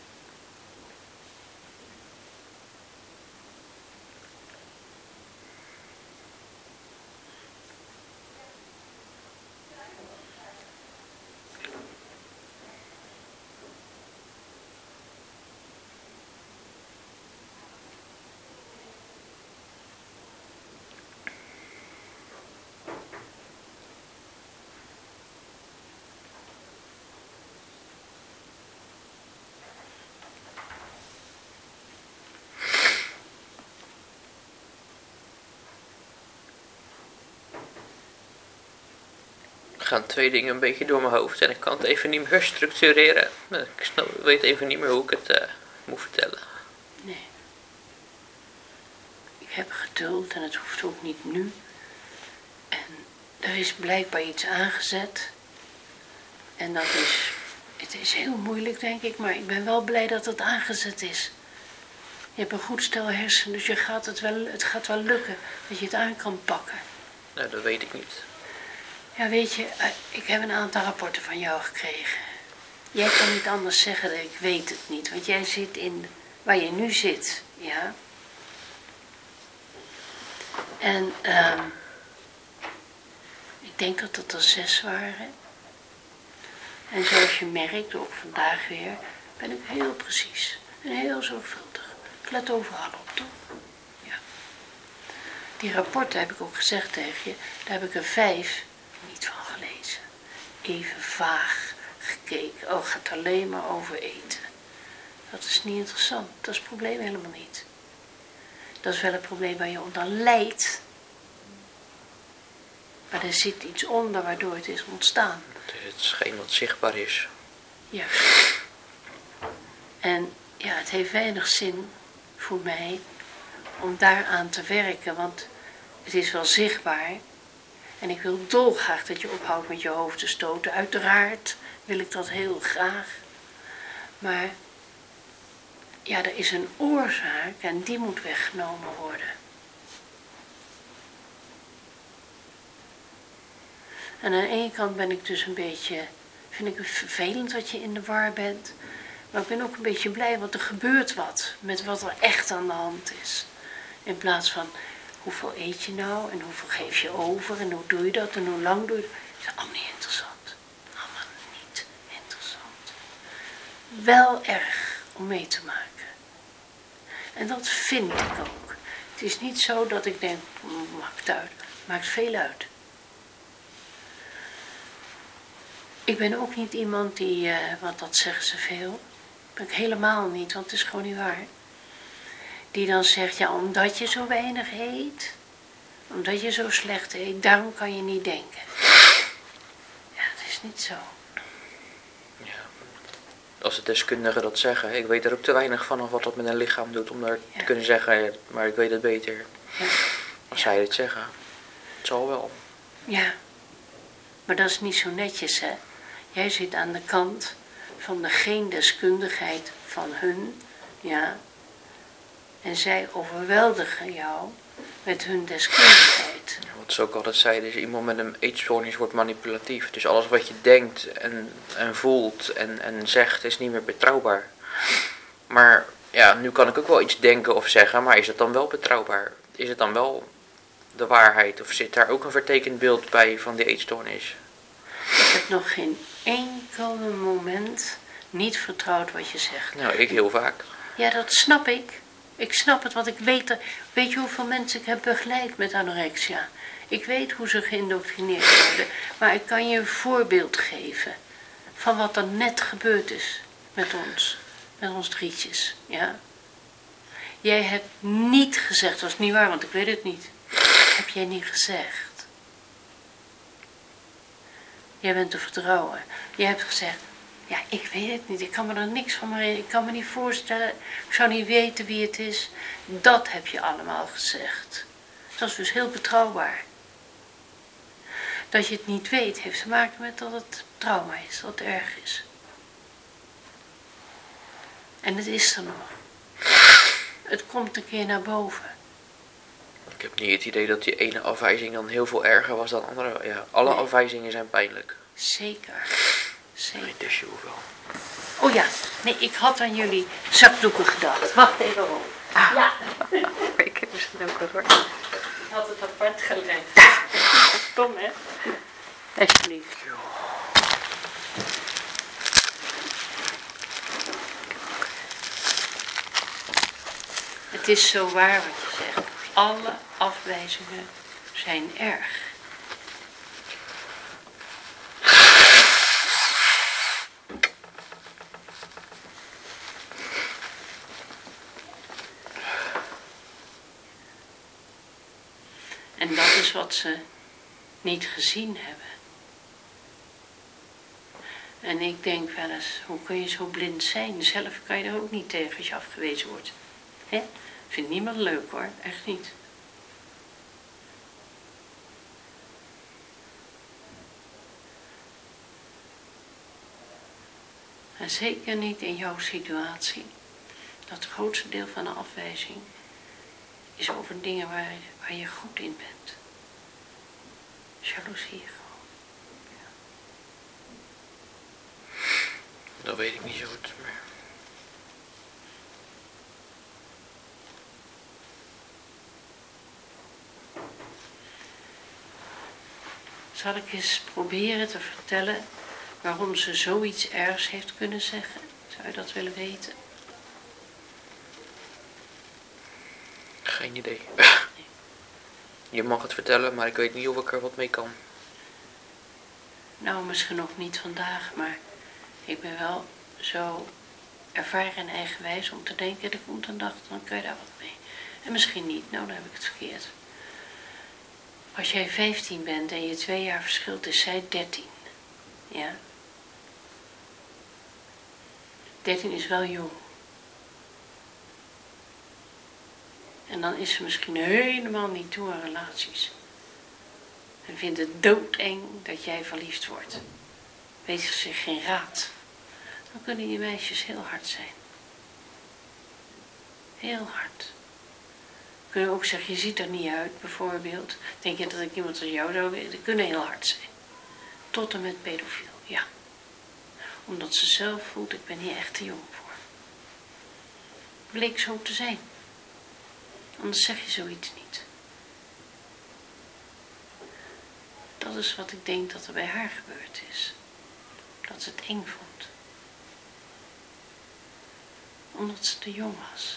Er gaan twee dingen een beetje door mijn hoofd en ik kan het even niet meer structureren. Ik snap, weet even niet meer hoe ik het uh, moet vertellen. Nee. Ik heb geduld en het hoeft ook niet nu. En er is blijkbaar iets aangezet. En dat is, het is heel moeilijk denk ik, maar ik ben wel blij dat het aangezet is. Je hebt een goed stel hersenen, dus je gaat het, wel, het gaat wel lukken dat je het aan kan pakken. Nou, dat weet ik niet. Ja, weet je, ik heb een aantal rapporten van jou gekregen. Jij kan niet anders zeggen dat ik weet het niet, want jij zit in waar je nu zit, ja. En um, ik denk dat het er zes waren. En zoals je merkt, ook vandaag weer, ben ik heel precies en heel zorgvuldig. Ik let overal op, toch? Ja. Die rapporten heb ik ook gezegd tegen je, daar heb ik er vijf niet van gelezen. Even vaag gekeken. Oh, het gaat alleen maar over eten. Dat is niet interessant. Dat is het probleem helemaal niet. Dat is wel een probleem waar je onder lijdt. Maar er zit iets onder waardoor het is ontstaan. Het is geen wat zichtbaar is. Juist. En ja, het heeft weinig zin voor mij om daaraan te werken, want het is wel zichtbaar. En ik wil dolgraag dat je ophoudt met je hoofd te stoten. Uiteraard wil ik dat heel graag. Maar ja, er is een oorzaak en die moet weggenomen worden. En aan de ene kant ben ik dus een beetje, vind ik het vervelend dat je in de war bent. Maar ik ben ook een beetje blij, want er gebeurt wat met wat er echt aan de hand is. In plaats van, hoeveel eet je nou en hoeveel geef je over en hoe doe je dat en hoe lang doe je dat. Dat is allemaal niet interessant. Allemaal niet interessant. Wel erg om mee te maken. En dat vind ik ook. Het is niet zo dat ik denk, maakt uit. Maakt veel uit. Ik ben ook niet iemand die, uh, want dat zeggen ze veel. Ben ik helemaal niet, want het is gewoon niet waar. Die dan zegt, ja, omdat je zo weinig eet, omdat je zo slecht eet, daarom kan je niet denken. Ja, dat is niet zo. Ja. Als de deskundigen dat zeggen, ik weet er ook te weinig van of wat dat met een lichaam doet om daar ja. te kunnen zeggen, maar ik weet het beter. Ja. Als ja. zij het zeggen, het zal wel. Ja, maar dat is niet zo netjes, hè. Jij zit aan de kant van de geen deskundigheid van hun, ja. En zij overweldigen jou met hun deskundigheid. Wat ze ook altijd zeiden is, iemand met een eetstoornis wordt manipulatief. Dus alles wat je denkt en, en voelt en, en zegt is niet meer betrouwbaar. Maar ja, nu kan ik ook wel iets denken of zeggen, maar is het dan wel betrouwbaar? Is het dan wel de waarheid? Of zit daar ook een vertekend beeld bij van die eetstoornis? Ik heb nog geen enkel moment niet vertrouwd wat je zegt. Nou, ik heel vaak. Ja, dat snap ik. Ik snap het, want ik weet er, weet je hoeveel mensen ik heb begeleid met anorexia? Ik weet hoe ze geïndoctrineerd worden, maar ik kan je een voorbeeld geven van wat er net gebeurd is met ons, met ons drietjes, ja. Jij hebt niet gezegd, dat is niet waar, want ik weet het niet. Heb jij niet gezegd? Jij bent te vertrouwen. Jij hebt gezegd, ja, ik weet het niet. Ik kan me er niks van herinneren. Ik kan me niet voorstellen. Ik zou niet weten wie het is. Dat heb je allemaal gezegd. Dat is dus heel betrouwbaar. Dat je het niet weet, heeft te maken met dat het trauma is. Dat het erg is. En het is er nog. Het komt een keer naar boven. Ik heb niet het idee dat die ene afwijzing dan heel veel erger was dan andere. Ja, alle nee. afwijzingen zijn pijnlijk. Zeker. Zeker. Nee, dus je wel. Oh ja, nee, ik had aan jullie zakdoeken gedacht. Wacht even op. Ah. Ja. Ik heb misschien ook wel hoor. Ik had het apart gelegd. Stom, hè? Alsjeblieft. Het is zo waar wat je zegt. Alle afwijzingen zijn erg. En dat is wat ze niet gezien hebben. En ik denk wel eens, hoe kun je zo blind zijn? Zelf kan je er ook niet tegen als je afgewezen wordt. Hè? Vindt niemand leuk hoor, echt niet. En zeker niet in jouw situatie. Dat het grootste deel van de afwijzing is over dingen waar, waar je goed in bent. Jaloezie gewoon. Ja. Dat weet ik niet zo goed. Maar... Zal ik eens proberen te vertellen waarom ze zoiets ergs heeft kunnen zeggen? Zou je dat willen weten? Geen idee. Je mag het vertellen, maar ik weet niet of ik er wat mee kan. Nou, misschien nog niet vandaag, maar ik ben wel zo ervaren en eigenwijs om te denken, er komt een dag, dan kan je daar wat mee. En misschien niet, nou dan heb ik het verkeerd. Als jij vijftien bent en je twee jaar verschilt, is zij dertien. Ja. dertien is wel jong. En dan is ze misschien helemaal niet toe aan relaties. En vindt het doodeng dat jij verliefd wordt. Weet ze zich geen raad. Dan kunnen die meisjes heel hard zijn. Heel hard. Kunnen ook zeggen, je ziet er niet uit, bijvoorbeeld. Denk je dat ik iemand als jou zou weten? Die kunnen heel hard zijn. Tot en met pedofiel, ja. Omdat ze zelf voelt, ik ben hier echt te jong voor. Bleek zo te zijn. Anders zeg je zoiets niet. Dat is wat ik denk dat er bij haar gebeurd is. Dat ze het eng vond. Omdat ze te jong was.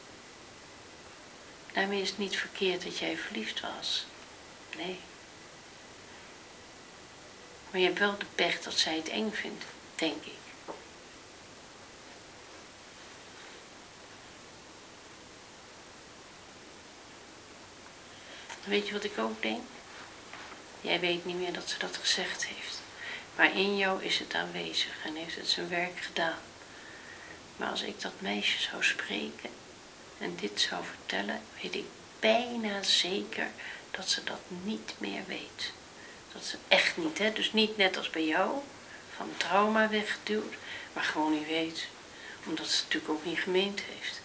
Daarmee is het niet verkeerd dat jij verliefd was. Nee. Maar je hebt wel de pech dat zij het eng vindt, denk ik. Weet je wat ik ook denk? Jij weet niet meer dat ze dat gezegd heeft. Maar in jou is het aanwezig en heeft het zijn werk gedaan. Maar als ik dat meisje zou spreken en dit zou vertellen, weet ik bijna zeker dat ze dat niet meer weet. Dat ze echt niet, hè? Dus niet net als bij jou, van trauma weggeduwd, maar gewoon niet weet. Omdat ze het natuurlijk ook niet gemeend heeft.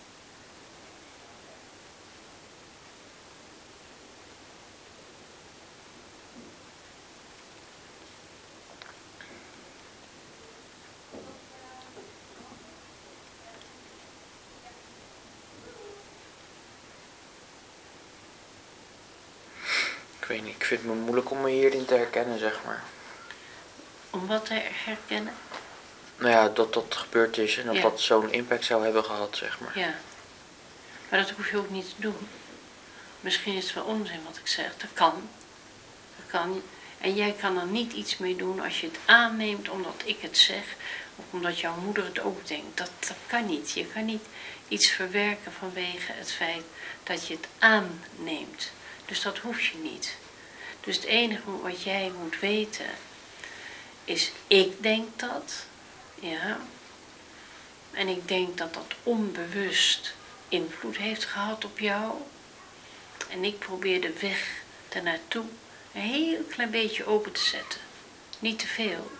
Ik weet niet, ik vind het me moeilijk om me hierin te herkennen, zeg maar. Om wat te herkennen? Nou ja, dat dat gebeurd is en dat Ja. dat zo'n impact zou hebben gehad, zeg maar. Ja. Maar dat hoef je ook niet te doen. Misschien is het wel onzin wat ik zeg. Dat kan. Dat kan. En jij kan er niet iets mee doen als je het aanneemt omdat ik het zeg. Of omdat jouw moeder het ook denkt. Dat, dat kan niet. Je kan niet iets verwerken vanwege het feit dat je het aanneemt. Dus dat hoef je niet. Dus het enige wat jij moet weten is, ik denk dat. Ja. En ik denk dat dat onbewust invloed heeft gehad op jou. En ik probeer de weg daarnaartoe een heel klein beetje open te zetten. Niet te veel.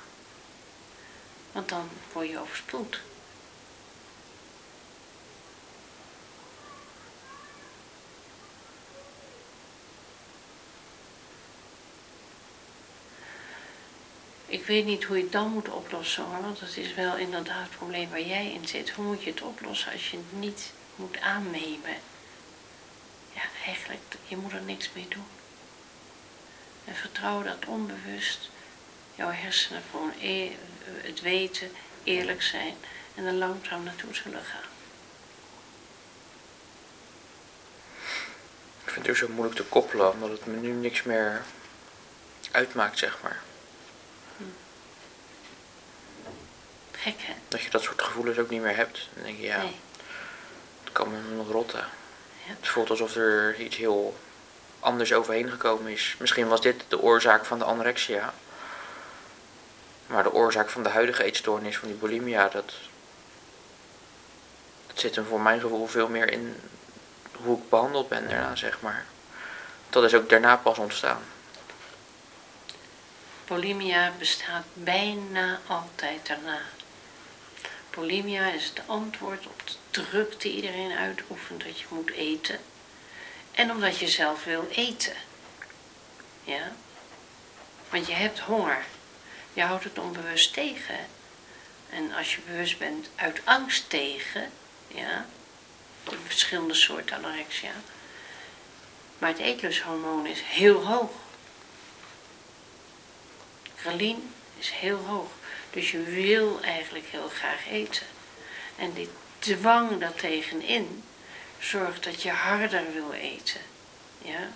Want dan word je overspoeld. Ik weet niet hoe je het dan moet oplossen hoor, want het is wel inderdaad het probleem waar jij in zit. Hoe moet je het oplossen als je het niet moet aannemen? Ja, eigenlijk, je moet er niks mee doen. En vertrouw dat onbewust jouw hersenen gewoon e het weten, eerlijk zijn en er langzaam naartoe zullen gaan. Ik vind het ook zo moeilijk te koppelen, omdat het me nu niks meer uitmaakt, zeg maar. Gek hè? Dat je dat soort gevoelens ook niet meer hebt. Dan denk je, ja, Nee. het kan me nog rotten. Ja. Het voelt alsof er iets heel anders overheen gekomen is. Misschien was dit de oorzaak van de anorexia. Maar de oorzaak van de huidige eetstoornis, van die bulimia, dat, dat zit hem voor mijn gevoel veel meer in hoe ik behandeld ben daarna, zeg maar. Dat is ook daarna pas ontstaan. Bulimia bestaat bijna altijd daarna. Bulimia is het antwoord op de druk die iedereen uitoefent dat je moet eten. En omdat je zelf wil eten. Ja? Want je hebt honger. Je houdt het onbewust tegen. En als je bewust bent uit angst tegen, ja, de verschillende soorten anorexia. Maar het eetlusthormoon is heel hoog. Ghrelin is heel hoog. Dus je wil eigenlijk heel graag eten. En die dwang daartegenin zorgt dat je harder wil eten. Ja?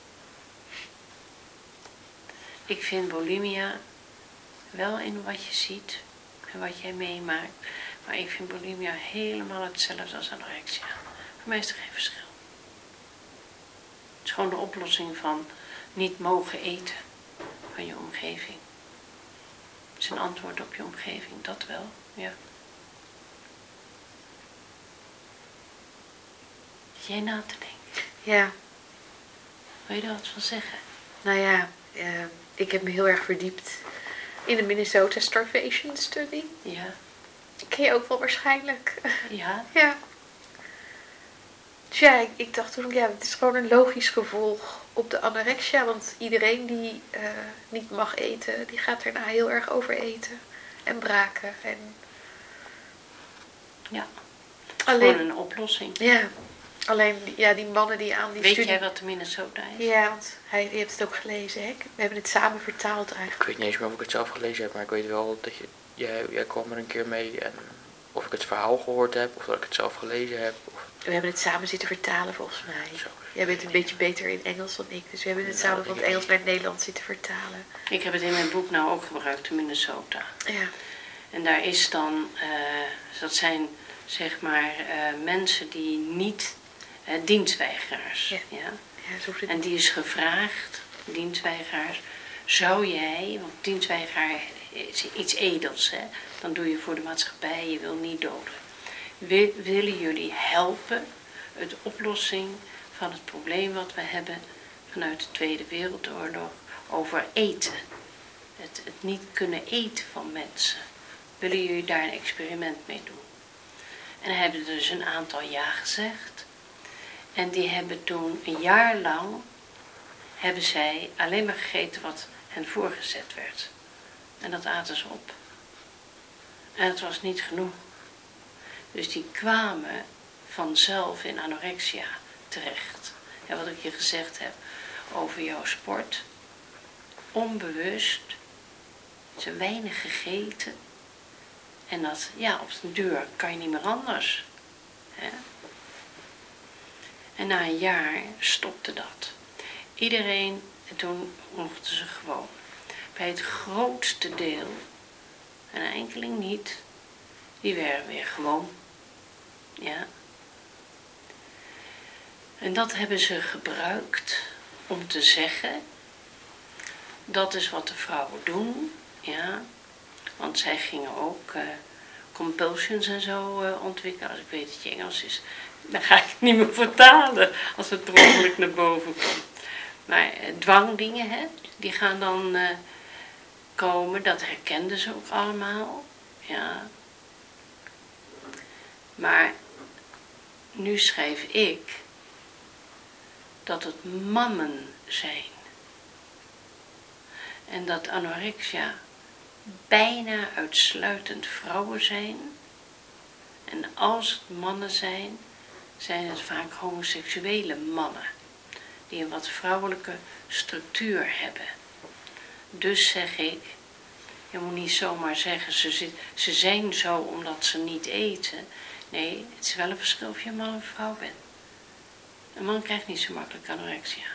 Ik vind bulimia wel in wat je ziet en wat jij meemaakt. Maar ik vind bulimia helemaal hetzelfde als anorexia. Voor mij is er geen verschil. is gewoon de oplossing van niet mogen eten van je omgeving. Het is een antwoord op je omgeving, dat wel, ja. Zit jij na te denken? Ja. Wil je er wat van zeggen? Nou ja, uh, ik heb me heel erg verdiept in de Minnesota Starvation Study. Ja. Die ken je ook wel waarschijnlijk. Ja. Ja. Dus ja, ik, ik dacht toen, ja, het is gewoon een logisch gevolg op de anorexia. Want iedereen die uh, niet mag eten, die gaat daarna heel erg overeten en braken. En ja. Alleen, gewoon een oplossing. Ja. Alleen, ja, die mannen die aan die Weet studie... jij wat de Minnesota is? Ja, want hij, je hebt het ook gelezen, hè? We hebben het samen vertaald eigenlijk. Ik weet niet eens meer of ik het zelf gelezen heb, maar ik weet wel dat je, jij, jij kwam er een keer mee en of ik het verhaal gehoord heb, of dat ik het zelf gelezen heb. Of... We hebben het samen zitten vertalen volgens mij. Zo. Jij bent een beetje beter in Engels dan ik, dus we hebben het Nou, samen van het Engels naar het Nederlands zitten vertalen. Ik heb het in mijn boek nou ook gebruikt, de Minnesota. Ja. En daar is dan, uh, dat zijn zeg maar uh, mensen die niet, uh, dienstweigeraars. Ja. Ja? Ja, zo En die is gevraagd, dienstweigeraars, zou jij, want dienstweiger is iets edels, hè? Dan doe je voor de maatschappij, je wil niet doden. Wil, willen jullie helpen met de oplossing van het probleem wat we hebben vanuit de Tweede Wereldoorlog over eten? Het, het niet kunnen eten van mensen. Willen jullie daar een experiment mee doen? En dan hebben dus een aantal ja gezegd. En die hebben toen een jaar lang, hebben zij alleen maar gegeten wat hen voorgezet werd. En dat aten ze op. En het was niet genoeg. Dus die kwamen vanzelf in anorexia terecht. En wat ik je gezegd heb over jouw sport. Onbewust. Ze weinig gegeten. En dat, ja, op de deur kan je niet meer anders. Hè? En na een jaar stopte dat. Iedereen, en toen mochten ze gewoon. Bij het grootste deel, en een enkeling niet, die werden weer gewoon. Ja. En dat hebben ze gebruikt om te zeggen, dat is wat de vrouwen doen, ja. Want zij gingen ook uh, compulsions en zo uh, ontwikkelen. Als ik weet dat je Engels is, dan ga ik het niet meer vertalen als het per ongeluk naar boven komt. Maar uh, dwangdingen, hè, die gaan dan uh, komen, dat herkenden ze ook allemaal. Ja. Maar nu schrijf ik dat het mannen zijn. En dat anorexia bijna uitsluitend vrouwen zijn. En als het mannen zijn, zijn het vaak homoseksuele mannen. Die een wat vrouwelijke structuur hebben. Dus zeg ik, je moet niet zomaar zeggen, ze, zit, ze zijn zo omdat ze niet eten. Nee, het is wel een verschil of je een man of vrouw bent. Een man krijgt niet zo makkelijk anorexia.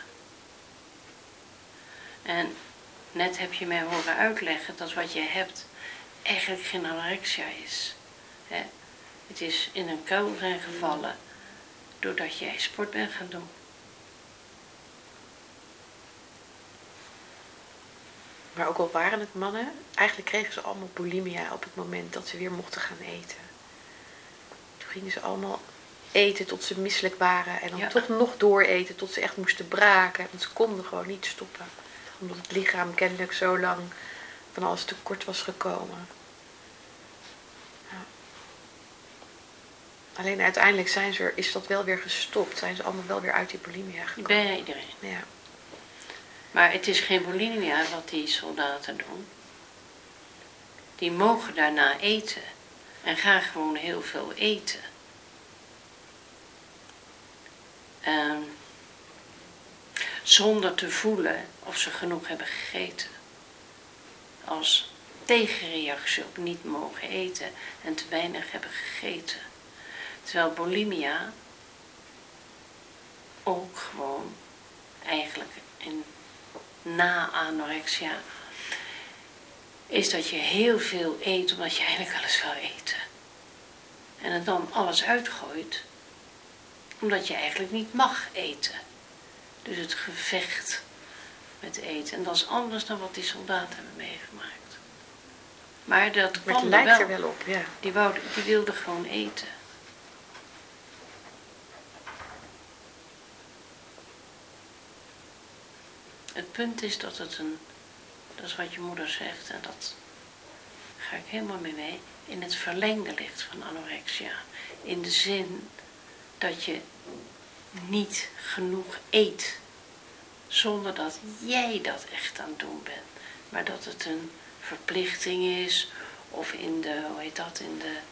En net heb je mij horen uitleggen dat wat je hebt eigenlijk geen anorexia is. He? Het is in een kuil zijn gevallen doordat jij sport bent gaan doen. Maar ook al waren het mannen, eigenlijk kregen ze allemaal bulimia op het moment dat ze weer mochten gaan eten. Toen gingen ze allemaal eten tot ze misselijk waren en dan ja. toch nog dooreten tot ze echt moesten braken. Want ze konden gewoon niet stoppen. Omdat het lichaam kennelijk zo lang van alles tekort was gekomen. Ja. Alleen uiteindelijk zijn ze, is dat wel weer gestopt. Zijn ze allemaal wel weer uit die bulimia gekomen. Bij iedereen. Ja. Maar het is geen bulimia wat die soldaten doen. Die mogen daarna eten. En gaan gewoon heel veel eten. En zonder te voelen of ze genoeg hebben gegeten. Als tegenreactie op niet mogen eten en te weinig hebben gegeten. Terwijl bulimia ook gewoon eigenlijk in na anorexia is dat je heel veel eet omdat je eigenlijk alles wil eten. En het dan alles uitgooit omdat je eigenlijk niet mag eten. Dus het gevecht met eten. En dat is anders dan wat die soldaten hebben meegemaakt. Maar dat Maar kwam het er lijkt wel. er wel op, ja. Die, wou, die wilde gewoon eten. Het punt is dat het een, dat is wat je moeder zegt, en dat ga ik helemaal mee mee, in het verlengde ligt van anorexia. In de zin dat je niet genoeg eet, zonder dat jij dat echt aan het doen bent. Maar dat het een verplichting is, of in de, hoe heet dat, in de,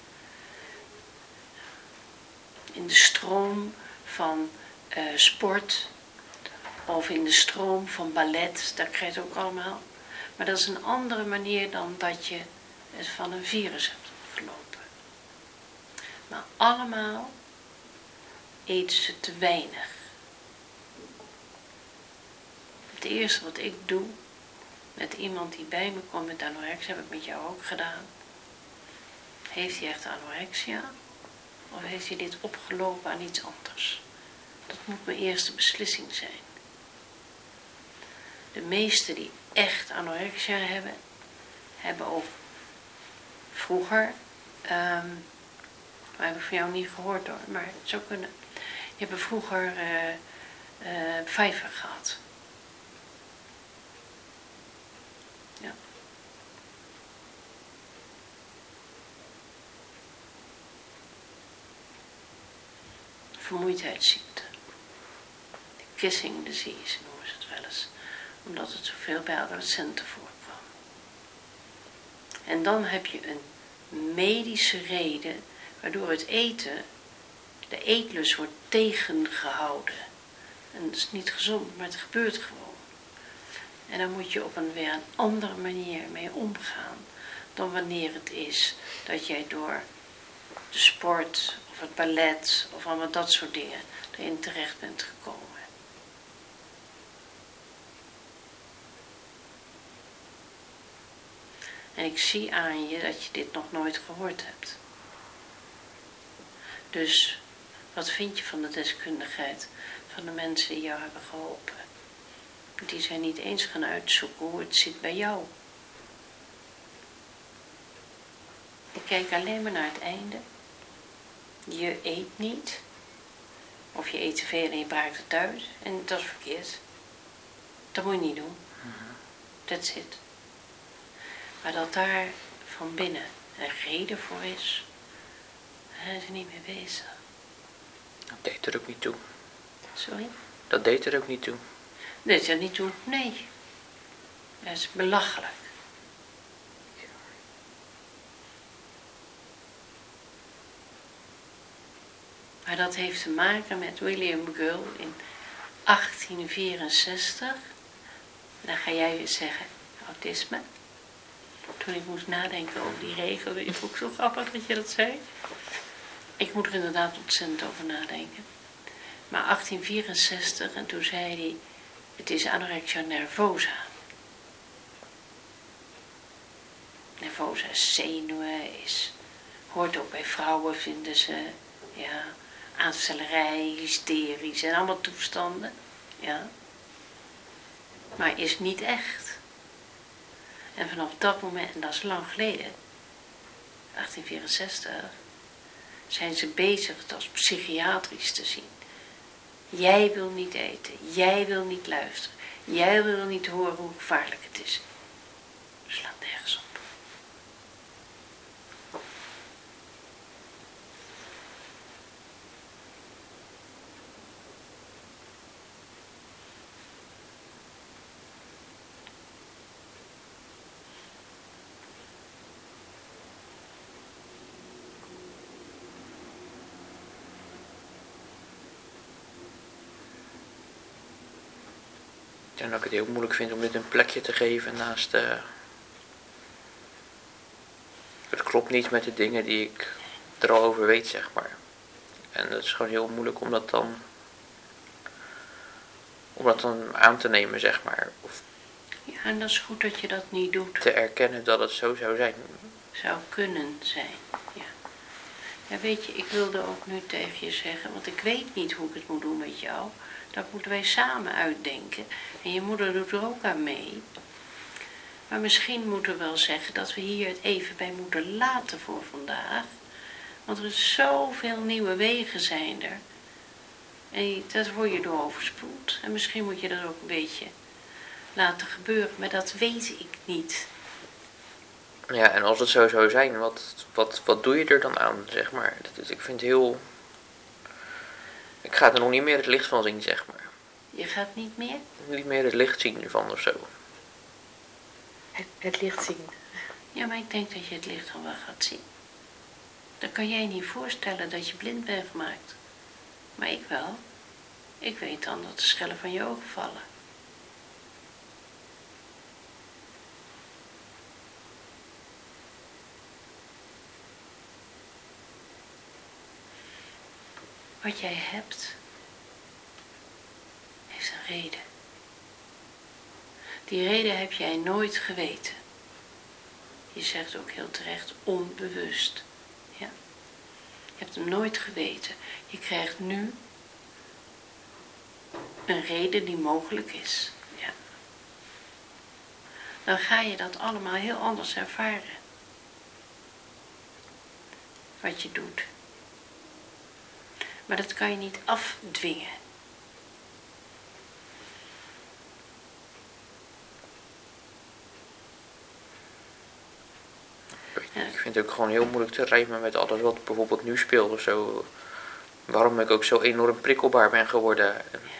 in de stroom van uh, sport, of in de stroom van ballet, dat krijg je ook allemaal. Maar dat is een andere manier dan dat je het van een virus hebt opgelopen. Maar allemaal eten ze te weinig. Het eerste wat ik doe met iemand die bij me komt met anorexia, heb ik met jou ook gedaan. Heeft hij echt anorexia? Of heeft hij dit opgelopen aan iets anders? Dat moet mijn eerste beslissing zijn. De meesten die echt anorexia hebben, hebben ook vroeger, um, dat heb ik van jou niet gehoord hoor, maar het zou kunnen. Die hebben vroeger uh, uh, vijver gehad. Ja. Vermoeidheidsziekte. De kissing disease noemen ze het wel eens. Omdat het zoveel bij adolescenten voorkwam. En dan heb je een medische reden waardoor het eten, de eetlust wordt tegengehouden. En dat is niet gezond, maar het gebeurt gewoon. En dan moet je op een weer een andere manier mee omgaan dan wanneer het is dat jij door de sport of het ballet of allemaal dat soort dingen erin terecht bent gekomen. En ik zie aan je dat je dit nog nooit gehoord hebt. Dus wat vind je van de deskundigheid van de mensen die jou hebben geholpen? Die zijn niet eens gaan uitzoeken hoe het zit bij jou. Die kijken alleen maar naar het einde. Je eet niet. Of je eet te veel en je braakt het uit. En dat is verkeerd. Dat moet je niet doen. That's it. Maar dat daar van binnen een reden voor is, daar zijn ze niet mee bezig. Dat deed er ook niet toe. Sorry? Dat deed er ook niet toe. Deed er niet toe? Nee. Dat is belachelijk. Maar dat heeft te maken met William Gull in achttien vierenzestig. Dan ga jij weer zeggen, autisme. Toen ik moest nadenken over die regel, ik vond het zo grappig dat je dat zei. Ik moet er inderdaad ontzettend over nadenken. Maar achttien vierenzestig, en toen zei hij, het is anorexia nervosa. Nervosa is zenuwen, is, hoort ook bij vrouwen, vinden ze, ja, aanstellerij, hysterisch en allemaal toestanden, ja. Maar is niet echt. En vanaf dat moment, en dat is lang geleden, achttien vierenzestig, zijn ze bezig het als psychiatrisch te zien. Jij wil niet eten, jij wil niet luisteren, jij wil niet horen hoe gevaarlijk het is. Slaat nergens op. En dat ik het heel moeilijk vind om dit een plekje te geven naast... Uh, het klopt niet met de dingen die ik er al over weet, zeg maar. En dat is gewoon heel moeilijk om dat dan... om dat dan aan te nemen, zeg maar. Of Ja, en dat is goed dat je dat niet doet. te erkennen dat het zo zou zijn. Zou kunnen zijn, ja. Ja, weet je, ik wilde ook nu tegen je zeggen, want ik weet niet hoe ik het moet doen met jou. Dat moeten wij samen uitdenken. En je moeder doet er ook aan mee. Maar misschien moeten we wel zeggen dat we hier het even bij moeten laten voor vandaag. Want er is zoveel nieuwe wegen zijn er. En daar word je door overspoeld. En misschien moet je dat ook een beetje laten gebeuren. Maar dat weet ik niet. Ja, en als het zo zou zijn, wat, wat, wat doe je er dan aan, zeg maar? Dat is, ik vind het heel... Ik ga er nog niet meer het licht van zien, zeg maar. Je gaat niet meer? Niet meer het licht zien ervan of zo. Het, het licht zien. Ja, maar ik denk dat je het licht al wel gaat zien. Dan kan jij niet voorstellen dat je blind bent gemaakt. Maar ik wel. Ik weet dan dat de schellen van je ogen vallen. Wat jij hebt, heeft een reden. Die reden heb jij nooit geweten. Je zegt ook heel terecht, onbewust. Ja. Je hebt hem nooit geweten. Je krijgt nu een reden die mogelijk is. Ja. Dan ga je dat allemaal heel anders ervaren. Wat je doet. Maar dat kan je niet afdwingen. Ik vind het ook gewoon heel moeilijk te rijmen met alles wat bijvoorbeeld nu speelt of zo. Waarom ik ook zo enorm prikkelbaar ben geworden. En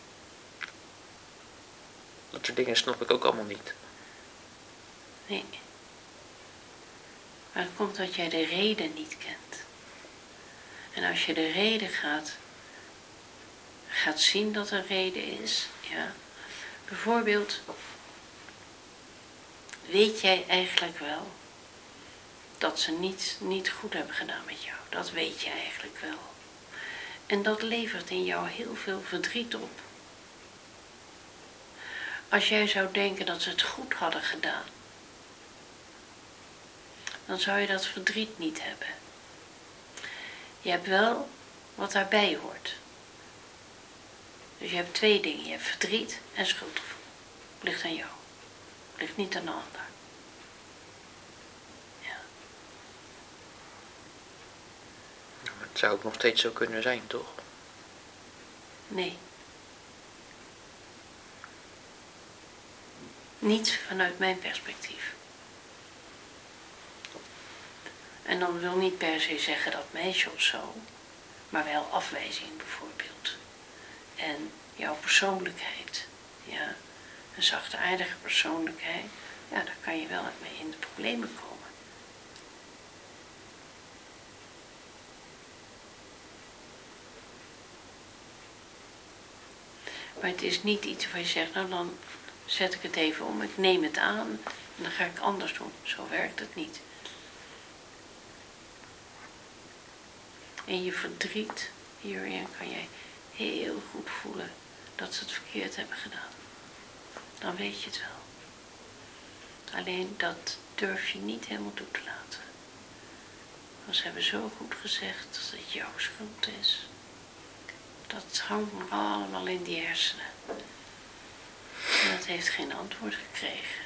dat soort dingen snap ik ook allemaal niet. Nee. Maar het komt dat jij de reden niet kent. En als je de reden gaat, gaat zien dat er reden is, ja. Bijvoorbeeld, weet jij eigenlijk wel dat ze niet, niet goed hebben gedaan met jou? Dat weet je eigenlijk wel. En dat levert in jou heel veel verdriet op. Als jij zou denken dat ze het goed hadden gedaan, dan zou je dat verdriet niet hebben. Je hebt wel wat daarbij hoort. Dus je hebt twee dingen. Je hebt verdriet en schuldgevoel. Het ligt aan jou. Het ligt niet aan de ander. Ja. Maar het zou ook nog steeds zo kunnen zijn, toch? Nee. Niet vanuit mijn perspectief. En dan wil niet per se zeggen dat meisje of zo, maar wel afwijzing bijvoorbeeld. En jouw persoonlijkheid, ja, een zachtaardige persoonlijkheid, ja, daar kan je wel mee in de problemen komen. Maar het is niet iets waar je zegt, nou dan zet ik het even om, ik neem het aan en dan ga ik anders doen. Zo werkt het niet. En je verdriet hierin kan jij heel goed voelen dat ze het verkeerd hebben gedaan. Dan weet je het wel. Alleen dat durf je niet helemaal toe te laten. Want ze hebben zo goed gezegd dat het jouw schuld is. Dat hangt nog allemaal in die hersenen. En dat heeft geen antwoord gekregen.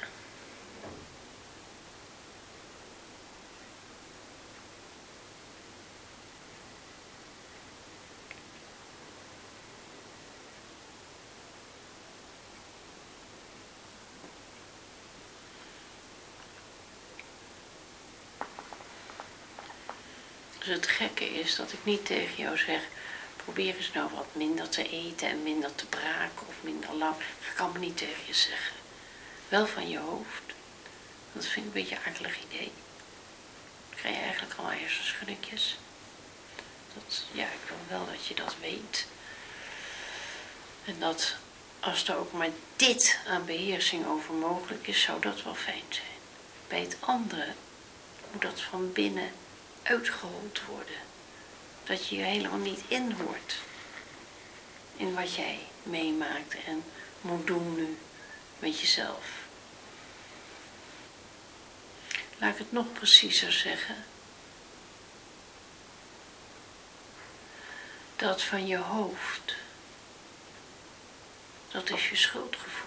Dus het gekke is dat ik niet tegen jou zeg, probeer eens nou wat minder te eten en minder te braken of minder lang. Dat kan me niet tegen je zeggen. Wel van je hoofd. Dat vind ik een beetje een akelig idee. Dan krijg je eigenlijk al hersenschuddingjes. Dat, ja, ik wil wel dat je dat weet. En dat als er ook maar dit aan beheersing over mogelijk is, zou dat wel fijn zijn. Bij het andere moet dat van binnen uitgehold worden. Dat je je helemaal niet inhoort in wat jij meemaakt en moet doen nu met jezelf. Laat ik het nog preciezer zeggen. Dat van je hoofd Dat is je schuldgevoel.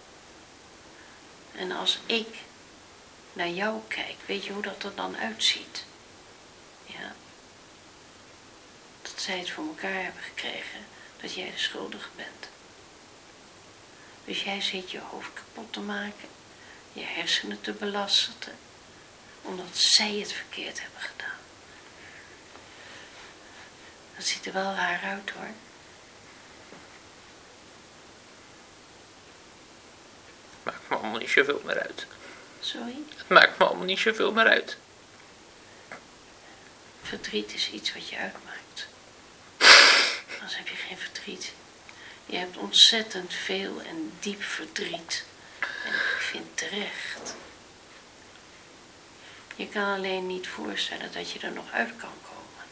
En als ik naar jou kijk, weet je hoe dat er dan uitziet? Ja. Dat zij het voor elkaar hebben gekregen dat jij de schuldige bent. Dus jij zit je hoofd kapot te maken, je hersenen te belasten, omdat zij het verkeerd hebben gedaan. Dat ziet er wel raar uit hoor. Maakt me allemaal niet zoveel meer uit. Sorry? Het maakt me allemaal niet zoveel meer uit. Verdriet is iets wat je uitmaakt. Anders heb je geen verdriet. Je hebt ontzettend veel en diep verdriet. En ik vind terecht. Je kan alleen niet voorstellen dat je er nog uit kan komen.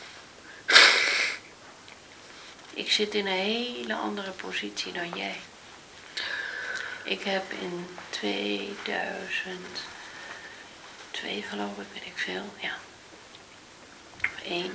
Ik zit in een hele andere positie dan jij. Ik heb in tweeduizend twee geloof ik, weet ik veel, ja. Of één.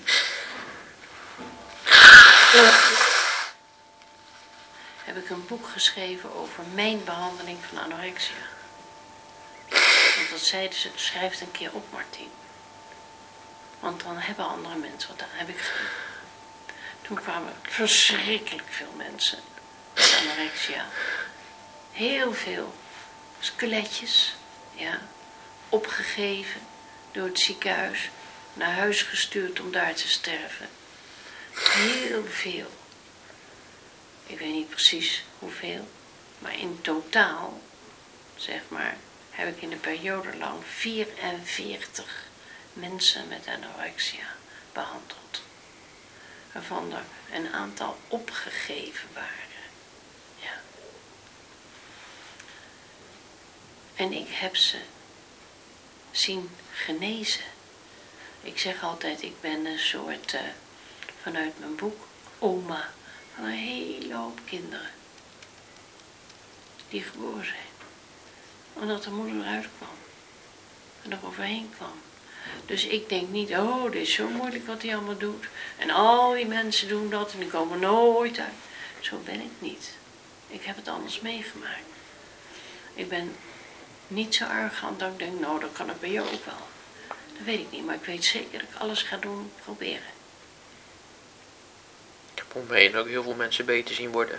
Heb ik een boek geschreven over mijn behandeling van anorexia. Want dat zeiden ze, schrijf het een keer op, Martien. Want dan hebben andere mensen wat, dat heb ik gedaan. Toen kwamen verschrikkelijk veel mensen met anorexia. Heel veel skeletjes, ja, opgegeven door het ziekenhuis, naar huis gestuurd om daar te sterven. Heel veel. Ik weet niet precies hoeveel, maar in totaal, zeg maar, heb ik in een periode lang vierenveertig mensen met anorexia behandeld. Waarvan er een aantal opgegeven waren. Ja. En ik heb ze zien genezen. Ik zeg altijd, ik ben een soort, uh, vanuit mijn boek, oma van een hele hoop kinderen. Die geboren zijn. Omdat de moeder eruit kwam. En er overheen kwam. Dus ik denk niet, oh, dit is zo moeilijk wat hij allemaal doet. En al die mensen doen dat en die komen nooit uit. Zo ben ik niet. Ik heb het anders meegemaakt. Ik ben niet zo arrogant dat ik denk, nou, dat kan ik bij jou ook wel. Dat weet ik niet, maar ik weet zeker dat ik alles ga doen, proberen. Ik heb om me heen ook heel veel mensen beter zien worden.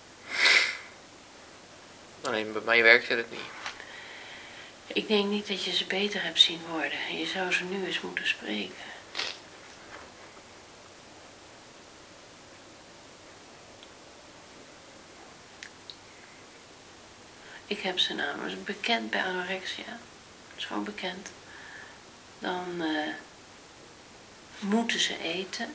Alleen bij mij werkte het niet. Ik denk niet dat je ze beter hebt zien worden. Je zou ze nu eens moeten spreken. Ik heb ze namelijk bekend bij anorexia. Dat is gewoon bekend. Dan uh, moeten ze eten.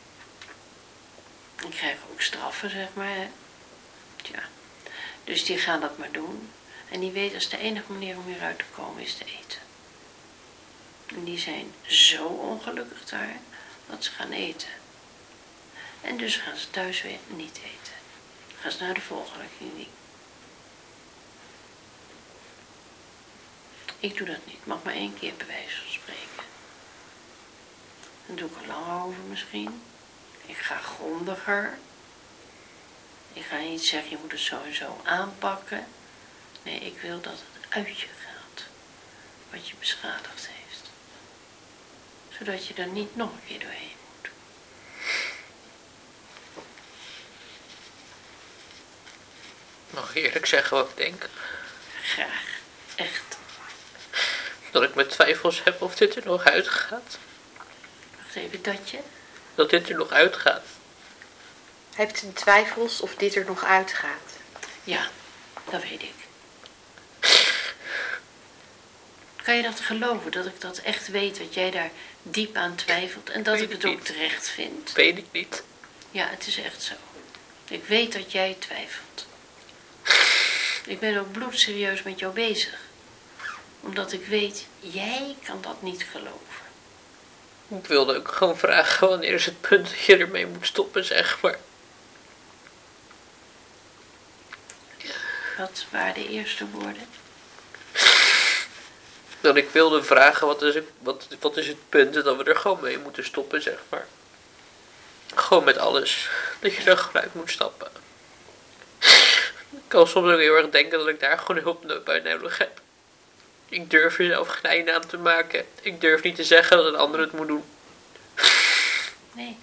Ik krijg ook straffen, zeg maar. Tja. Dus die gaan dat maar doen. En die weten als de enige manier om hieruit te komen is te eten. En die zijn zo ongelukkig daar dat ze gaan eten. En dus gaan ze thuis weer niet eten. Dan gaan ze naar de volgende kliniek. Ik doe dat niet. Mag maar één keer bij wijze van spreken. Dan doe ik er lang over misschien. Ik ga grondiger. Ik ga niet zeggen, je moet het zo en zo aanpakken. Nee, ik wil dat het uit je gaat. Wat je beschadigd heeft. Zodat je er niet nog een keer doorheen moet. Mag ik eerlijk zeggen wat ik denk? Graag. Echt. Dat ik mijn twijfels heb of dit er nog uitgaat. Wacht even, dat je? Dat dit er nog uitgaat. Heeft u twijfels of dit er nog uitgaat? Ja, dat weet ik. Kan je dat geloven, dat ik dat echt weet, dat jij daar diep aan twijfelt en dat Weet ik het ik ook niet. terecht vind? Weet ik niet. Ja, het is echt zo. Ik weet dat jij twijfelt. Ik ben ook bloedserieus met jou bezig. Omdat ik weet, jij kan dat niet geloven. Ik wilde ook gewoon vragen wanneer is het punt dat je ermee moet stoppen, zeg maar. Wat waren de eerste woorden? Dat ik wilde vragen wat is, het, wat, wat is het punt dat we er gewoon mee moeten stoppen, zeg maar. Gewoon met alles. Dat je er gewoon uit moet stappen. kan soms ook heel erg denken dat ik daar gewoon hulp bij nodig heb. Ik durf er zelf geen einde aan te maken. Ik durf niet te zeggen dat een ander het moet doen. Nee.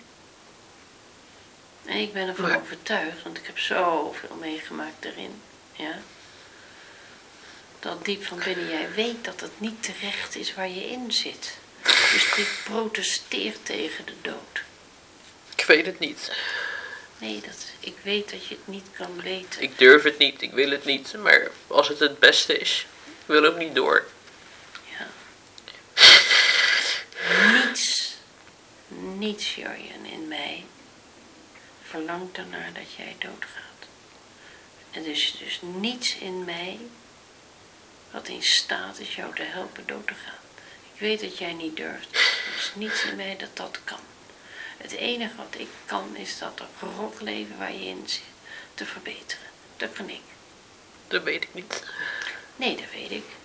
En ik ben ervan Maar- overtuigd, want ik heb zoveel meegemaakt erin. Ja. Dat diep van binnen jij weet dat het niet terecht is waar je in zit. Dus die protesteert tegen de dood. Ik weet het niet. Nee, dat, ik weet dat je het niet kan weten. Ik durf het niet. Ik wil het niet. Maar als het het beste is, wil ik niet door. Ja. Niets, niets, Jurjen, in mij verlangt ernaar dat jij doodgaat. En er is dus niets in mij wat in staat is jou te helpen dood te gaan. Ik weet dat jij niet durft. Er is niets in mij dat dat kan. Het enige wat ik kan is dat er rotleven waar je in zit te verbeteren. Dat kan ik. Dat weet ik niet. Nee, dat weet ik.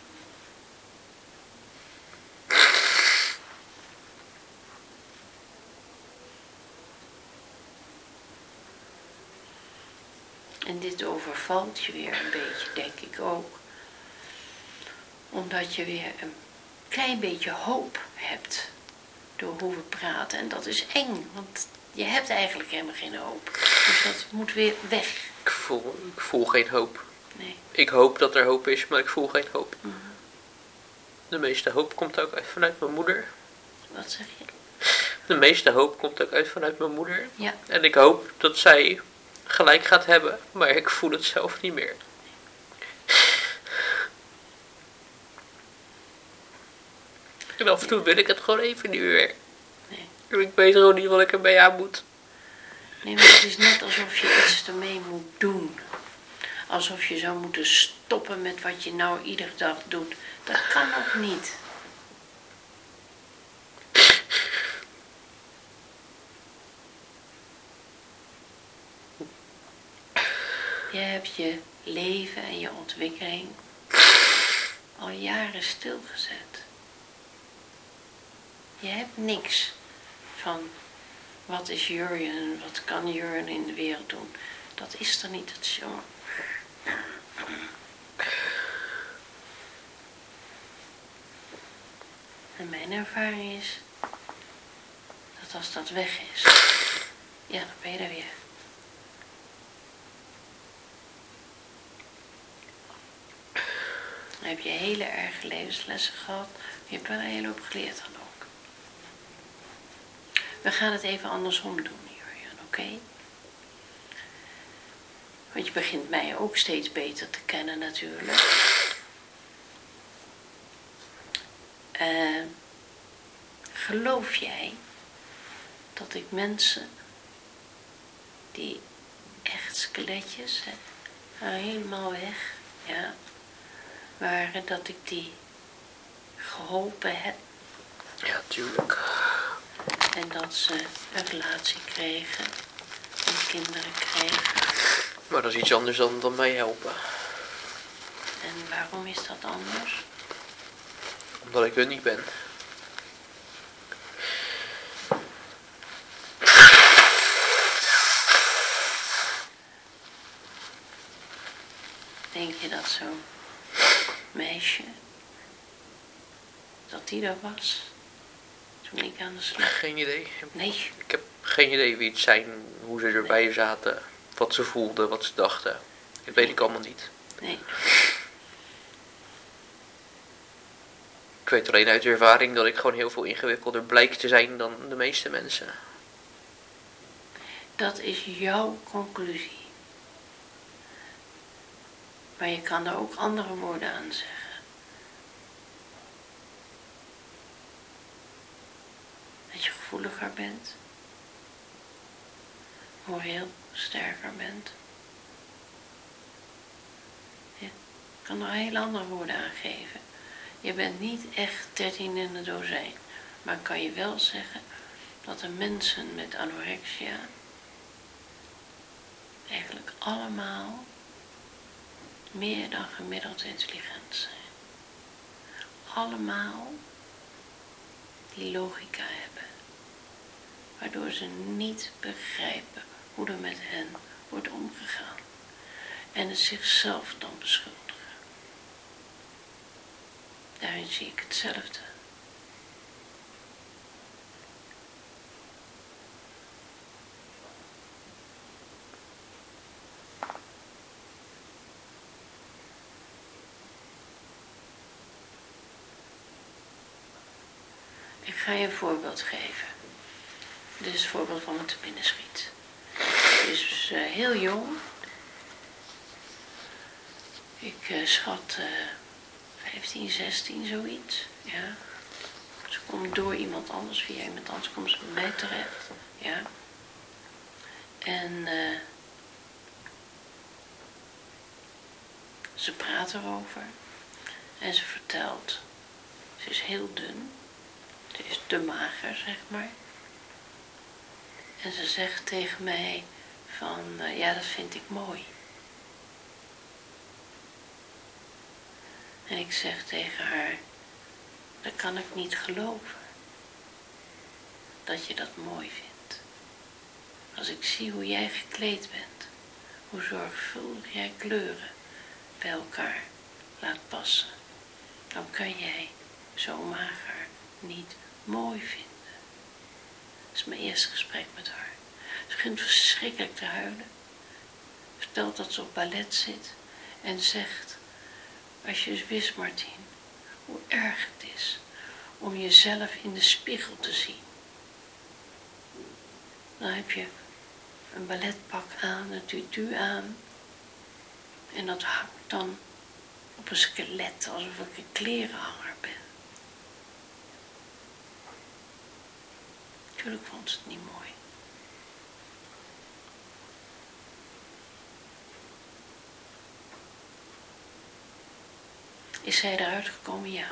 En dit overvalt je weer een beetje, denk ik ook. Omdat je weer een klein beetje hoop hebt door hoe we praten. En dat is eng, want je hebt eigenlijk helemaal geen hoop. Dus dat moet weer weg. Ik voel, ik voel geen hoop. Nee. Ik hoop dat er hoop is, maar ik voel geen hoop. Mhm. De meeste hoop komt ook uit vanuit mijn moeder. Wat zeg je? De meeste hoop komt ook uit vanuit mijn moeder. Ja. En ik hoop dat zij gelijk gaat hebben, maar ik voel het zelf niet meer. En af en toe wil ik het gewoon even niet meer. Nee. En ik weet gewoon niet wat ik ermee aan moet. Nee, maar het is net alsof je iets ermee moet doen. Alsof je zou moeten stoppen met wat je nou iedere dag doet. Dat kan ook niet. Je hebt je leven en je ontwikkeling al jaren stilgezet. Je hebt niks van wat is Jurjen, wat kan Jurjen in de wereld doen. Dat is er niet, dat is jammer. En mijn ervaring is dat als dat weg is, ja, dan ben je er weer. Dan heb je hele erge levenslessen gehad, maar je hebt wel een hele hoop geleerd dan ook. We gaan het even andersom doen, Jurjen, oké? Want je begint mij ook steeds beter te kennen natuurlijk. Uh, geloof jij dat ik mensen die echt skeletjes, hè, nou, helemaal weg, ja, waren, dat ik die geholpen heb Ja, tuurlijk. en dat ze een relatie kregen en kinderen kregen? Maar dat is iets anders dan, dan mij helpen. En waarom is dat anders? Omdat ik hun niet ben. Denk je dat zo'n meisje, dat die er was toen ik aan de slag? Geen idee. Nee, Ik heb geen idee wie het zijn, hoe ze erbij zaten, wat ze voelden, wat ze dachten. Dat weet ik allemaal niet. nee. Ik weet alleen uit ervaring dat ik gewoon heel veel ingewikkelder blijk te zijn dan de meeste mensen. Dat is jouw conclusie. Maar je kan er ook andere woorden aan zeggen. Dat je gevoeliger bent. Moreel sterker bent. Je kan er hele andere woorden aan geven. Je bent niet echt dertien in een dozijn. Maar kan je wel zeggen dat de mensen met anorexia eigenlijk allemaal meer dan gemiddeld intelligent zijn. Allemaal die logica hebben. Waardoor ze niet begrijpen hoe er met hen wordt omgegaan. en het zichzelf dan beschuldigen. Daarin zie ik hetzelfde. Ik ga je een voorbeeld geven. Dit is het voorbeeld van me te binnen schiet. Ze is dus, uh, heel jong. Ik uh, schat uh, vijftien, zestien, zoiets. Ja. Ze komt door iemand anders, via iemand anders komt ze bij mij terecht. Ja. En uh, ze praat erover. En ze vertelt. Ze is heel dun. Ze is te mager, zeg maar. En ze zegt tegen mij van, uh, ja, dat vind ik mooi. En ik zeg tegen haar, dat kan ik niet geloven. Dat je dat mooi vindt. Als ik zie hoe jij gekleed bent. Hoe zorgvuldig jij kleuren bij elkaar laat passen. Dan kan jij zo mager niet mooi vinden. Dat is mijn eerste gesprek met haar. Ze begint verschrikkelijk te huilen. Vertelt dat ze op ballet zit. En zegt, als je eens wist, Martien, hoe erg het is om jezelf in de spiegel te zien. Dan heb je een balletpak aan, een tutu aan. En dat hangt dan op een skelet, alsof ik een klerenhanger ben. Natuurlijk vond ze het niet mooi. Is zij eruit gekomen? Ja.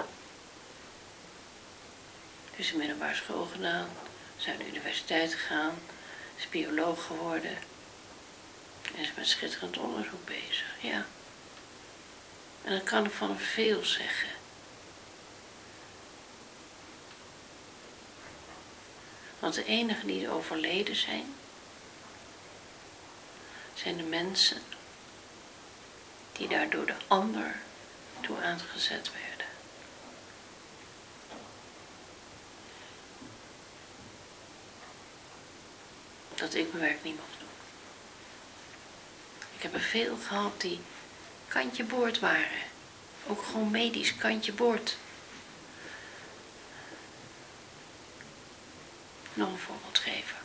Ze is een middelbare school gedaan. Ze is naar de universiteit gegaan. Ze is bioloog geworden. En is met schitterend onderzoek bezig. Ja. En dan kan ik van hem veel zeggen. Want de enigen die overleden zijn, zijn de mensen die daar door de ander toe aangezet werden. Dat ik mijn werk niet mocht doen. Ik heb er veel gehad die kantje boord waren. Ook gewoon medisch kantje boord. Nog een voorbeeld geven.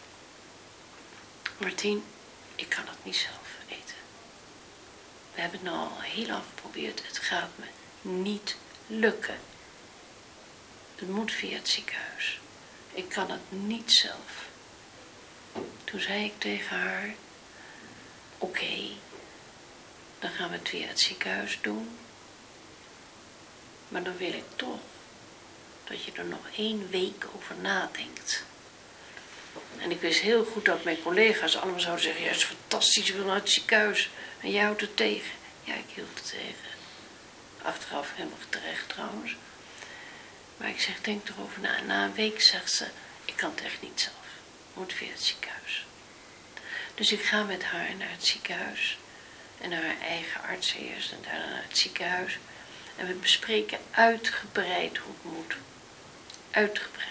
Martien, ik kan het niet zelf eten. We hebben het nu al heel lang geprobeerd. Het gaat me niet lukken. Het moet via het ziekenhuis. Ik kan het niet zelf. Toen zei ik tegen haar, oké, okay, dan gaan we het via het ziekenhuis doen. Maar dan wil ik toch dat je er nog één week over nadenkt. En ik wist heel goed dat mijn collega's allemaal zouden zeggen, ja, het is fantastisch, je wil naar het ziekenhuis. En jij houdt het tegen. Ja, ik hield het tegen. Achteraf helemaal terecht trouwens. Maar ik zeg, denk erover na. Na een week zegt ze, ik kan het echt niet zelf. Moet via het ziekenhuis. Dus ik ga met haar naar het ziekenhuis. En naar haar eigen arts eerst en daarna naar het ziekenhuis. En we bespreken uitgebreid hoe het moet. Uitgebreid.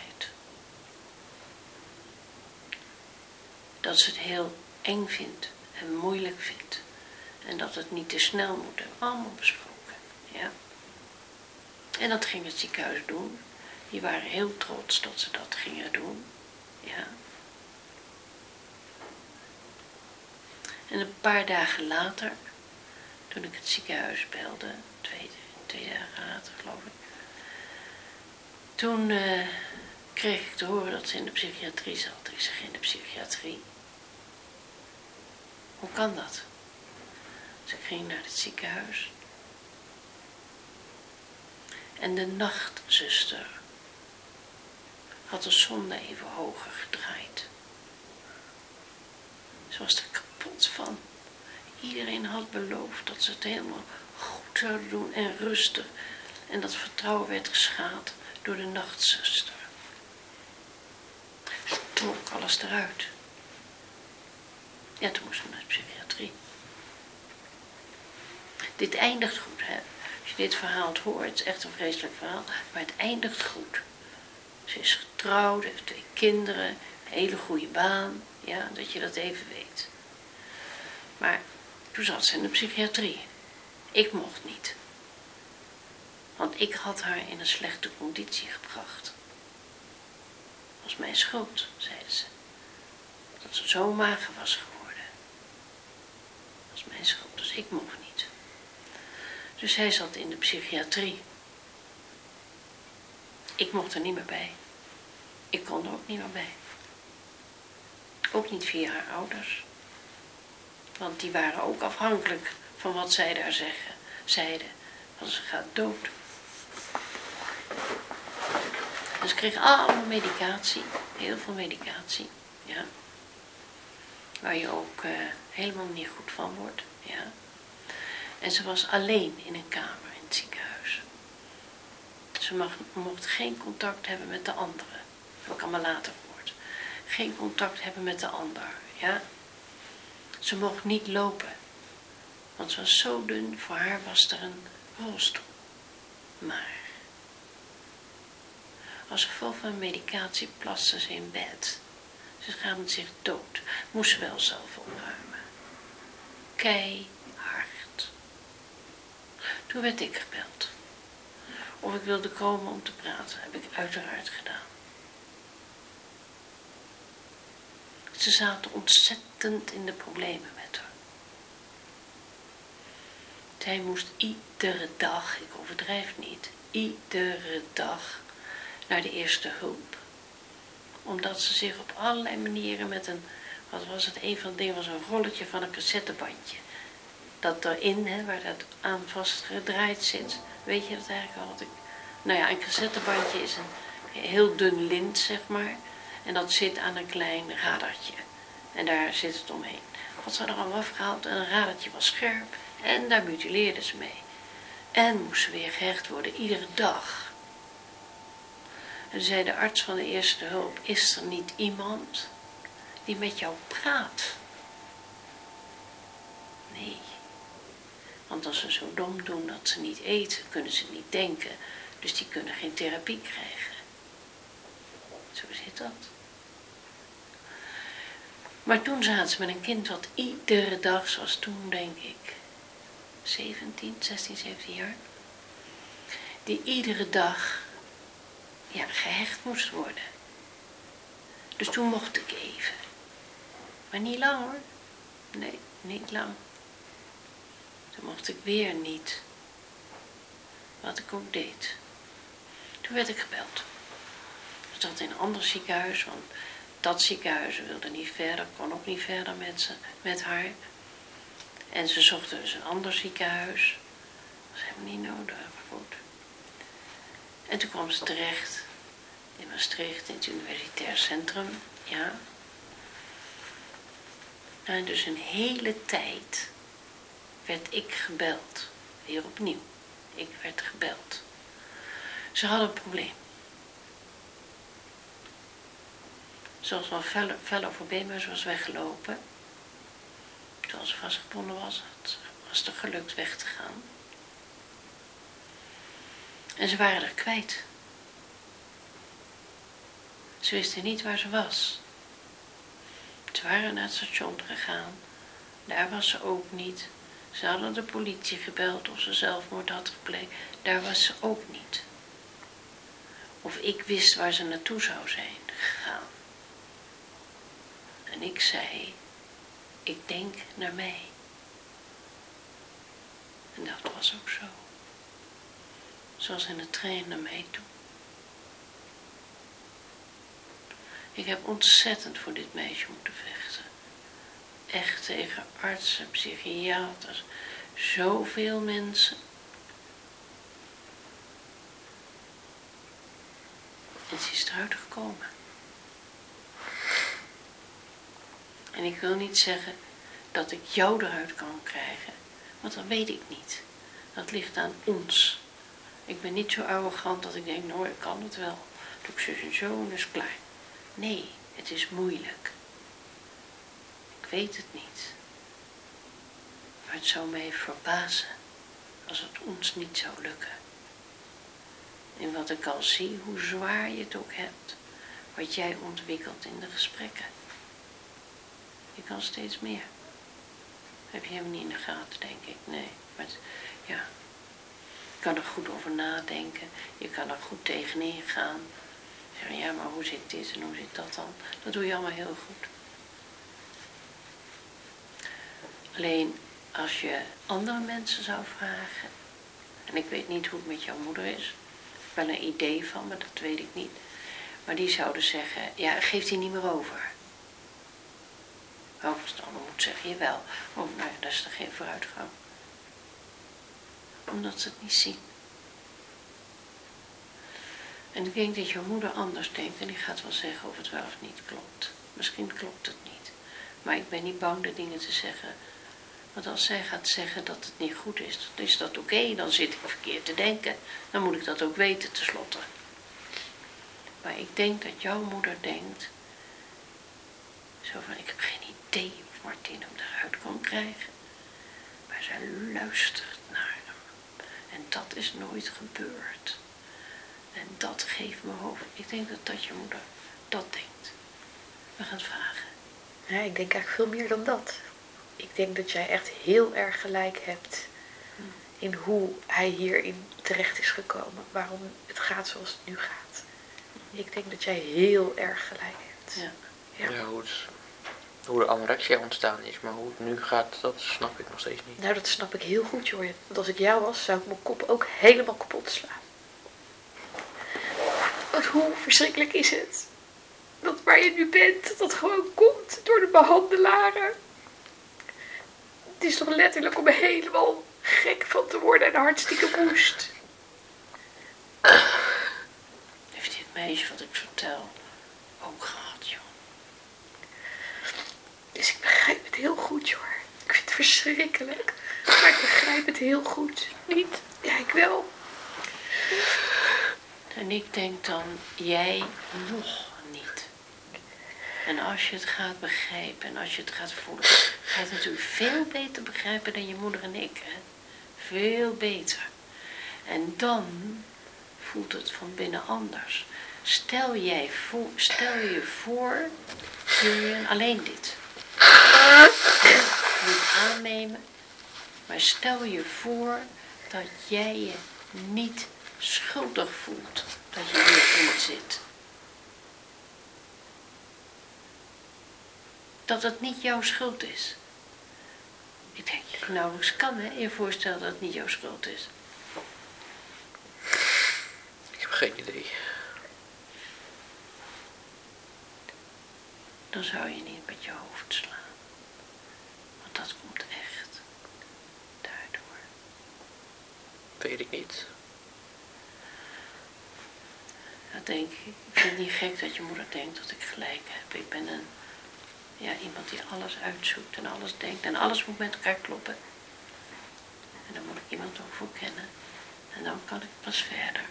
Dat ze het heel eng vindt en moeilijk vindt. En dat het niet te snel moet. Allemaal besproken. Ja. En dat ging het ziekenhuis doen. Die waren heel trots dat ze dat gingen doen. Ja. En een paar dagen later, toen ik het ziekenhuis belde, twee, twee dagen later geloof ik, toen uh, kreeg ik te horen dat ze in de psychiatrie zat. Ik zeg, in de psychiatrie? Hoe kan dat? Dus ik ging naar het ziekenhuis. En de nachtzuster had de zonde even hoger gedraaid. Ze was er kapot van. Iedereen had beloofd dat ze het helemaal goed zouden doen en rustig. En dat vertrouwen werd geschaad door de nachtzuster. Ze trok alles eruit. Ja, toen moest ik naar de psychiatrie. Dit eindigt goed, hè. Als je dit verhaal hoort, het is echt een vreselijk verhaal, maar het eindigt goed. Ze is getrouwd, heeft twee kinderen, een hele goede baan, ja, dat je dat even weet. Maar toen zat ze in de psychiatrie. Ik mocht niet. Want ik had haar in een slechte conditie gebracht. Dat was mijn schuld, zeiden ze. Dat ze zo mager was geworden. Dat was mijn schuld, dus ik mocht niet. Dus zij zat in de psychiatrie. Ik mocht er niet meer bij. Ik kon er ook niet meer bij. Ook niet via haar ouders. Want die waren ook afhankelijk van wat zij daar zeggen, zeiden. Want ze gaat dood. Dus ze kreeg allemaal medicatie. Heel veel medicatie. Ja. Waar je ook uh, helemaal niet goed van wordt. Ja. En ze was alleen in een kamer in het ziekenhuis. Ze mag, mocht geen contact hebben met de anderen. Dat heb ik allemaal later gehoord. Geen contact hebben met de ander. Ja. Ze mocht niet lopen. Want ze was zo dun, voor haar was er een rolstoel. Maar als gevolg van medicatie plaste ze in bed. Ze schaamde zich dood. Moest ze wel zelf opruimen. Keihard. Toen werd ik gebeld. Of ik wilde komen om te praten. Heb ik uiteraard gedaan. Ze zaten ontzettend in de problemen met haar. Zij moest iedere dag, ik overdrijf niet, iedere dag naar de eerste hulp. Omdat ze zich op allerlei manieren met een, wat was het, een van de dingen was een rolletje van een cassettebandje. Dat erin, hè, waar dat aan vastgedraaid zit, weet je dat eigenlijk al? Wat ik, nou ja, een cassettebandje is een heel dun lint, zeg maar. En dat zit aan een klein radartje. En daar zit het omheen. Had ze er allemaal afgehaald en een radartje was scherp. En daar mutileerde ze mee. En moest ze weer gehecht worden, iedere dag. En zei de arts van de eerste hulp, is er niet iemand die met jou praat? Nee. Want als ze zo dom doen dat ze niet eten, kunnen ze niet denken. Dus die kunnen geen therapie krijgen. Zo zit dat. Maar toen zaten ze met een kind wat iedere dag, zoals toen denk ik, zeventien, zestien, zeventien jaar, die iedere dag ja, gehecht moest worden. Dus toen mocht ik even. Maar niet lang hoor. Nee, niet lang. Toen mocht ik weer niet. Wat ik ook deed. Toen werd ik gebeld. Ik zat in een ander ziekenhuis, want dat ziekenhuis wilde niet verder, kon ook niet verder met, ze, met haar. En ze zochten dus een ander ziekenhuis. Dat was helemaal niet nodig, maar goed. En toen kwam ze terecht in Maastricht, in het universitair centrum, ja. En dus een hele tijd werd ik gebeld. Weer opnieuw. Ik werd gebeld. Ze hadden een probleem. Zoals wel fel, fel over maar ze was weggelopen. Terwijl ze vastgebonden was, was het er gelukt weg te gaan. En ze waren er kwijt. Ze wisten niet waar ze was. Ze waren naar het station gegaan. Daar was ze ook niet. Ze hadden de politie gebeld of ze zelfmoord had gepleegd. Daar was ze ook niet. Of ik wist waar ze naartoe zou zijn gegaan. En ik zei, ik denk naar mij. En dat was ook zo. Ze was in de trein naar mij toe. Ik heb ontzettend voor dit meisje moeten vechten. Echt tegen artsen, psychiaters, zoveel mensen. En ze is eruit gekomen. En ik wil niet zeggen dat ik jou eruit kan krijgen, want dat weet ik niet. Dat ligt aan ons. Ik ben niet zo arrogant dat ik denk, nou ik kan het wel. Doe ik zus en zo en is klaar. Nee, het is moeilijk. Ik weet het niet. Maar het zou mij verbazen als het ons niet zou lukken. En wat ik al zie, hoe zwaar je het ook hebt, wat jij ontwikkelt in de gesprekken. Je kan steeds meer. Heb je hem niet in de gaten, denk ik. Nee, maar het, ja, je kan er goed over nadenken. Je kan er goed tegenin gaan. Zeggen, ja, maar hoe zit dit en hoe zit dat dan? Dat doe je allemaal heel goed. Alleen als je andere mensen zou vragen, en ik weet niet hoe het met jouw moeder is, ik heb wel een idee van, maar dat weet ik niet. Maar die zouden zeggen, ja, geeft hij niet meer over. Overigens dan moet zeggen, jawel. Oh, nou ja, dat is er geen vooruitgang. Omdat ze het niet zien. En ik denk dat jouw moeder anders denkt en die gaat wel zeggen of het wel of niet klopt. Misschien klopt het niet. Maar ik ben niet bang de dingen te zeggen. Want als zij gaat zeggen dat het niet goed is, dan is dat oké. Okay. Dan zit ik verkeerd te denken. Dan moet ik dat ook weten tenslotte. Maar ik denk dat jouw moeder denkt, zo van, ik heb geen idee of Martin hem eruit kan krijgen. Maar zij luistert naar hem. En dat is nooit gebeurd. En dat geeft me hoop. Ik denk dat dat je moeder dat denkt. We gaan het vragen. Ja, ik denk eigenlijk veel meer dan dat. Ik denk dat jij echt heel erg gelijk hebt in hoe hij hierin terecht is gekomen. Waarom het gaat zoals het nu gaat. Ik denk dat jij heel erg gelijk hebt. Ja, ja. ja hoe, het, hoe de anorexia ontstaan is, maar hoe het nu gaat, dat snap ik nog steeds niet. Nou, dat snap ik heel goed, Jorjen. Want als ik jou was, zou ik mijn kop ook helemaal kapot slaan. Want hoe verschrikkelijk is het? Dat waar je nu bent, dat dat gewoon komt door de behandelaren. Het is toch letterlijk om helemaal gek van te worden en hartstikke woest. Heeft hij het meisje wat ik vertel ook gehad, joh? Dus ik begrijp het heel goed, joh. Ik vind het verschrikkelijk. Maar ik begrijp het heel goed. Niet? Ja, ik wel. En ik denk dan, jij nog niet. En als je het gaat begrijpen en als je het gaat voelen, ga je het natuurlijk veel beter begrijpen dan je moeder en ik. Hè? Veel beter. En dan voelt het van binnen anders. Stel, jij voor, stel je voor, Julian, alleen dit. Niet aannemen, maar stel je voor dat jij je niet schuldig voelt dat je hierin zit. Dat het niet jouw schuld is. Ik denk dat je nauwelijks kan, hè, je voorstellen dat het niet jouw schuld is. Ik heb geen idee. Dan zou je niet met je hoofd slaan. Want dat komt echt daardoor. Weet ik niet. Dat denk ik. Ik vind het niet gek dat je moeder denkt dat ik gelijk heb. Ik ben een, ja, iemand die alles uitzoekt en alles denkt. En alles moet met elkaar kloppen. En dan moet ik iemand ook voor kennen. En dan kan ik pas verder.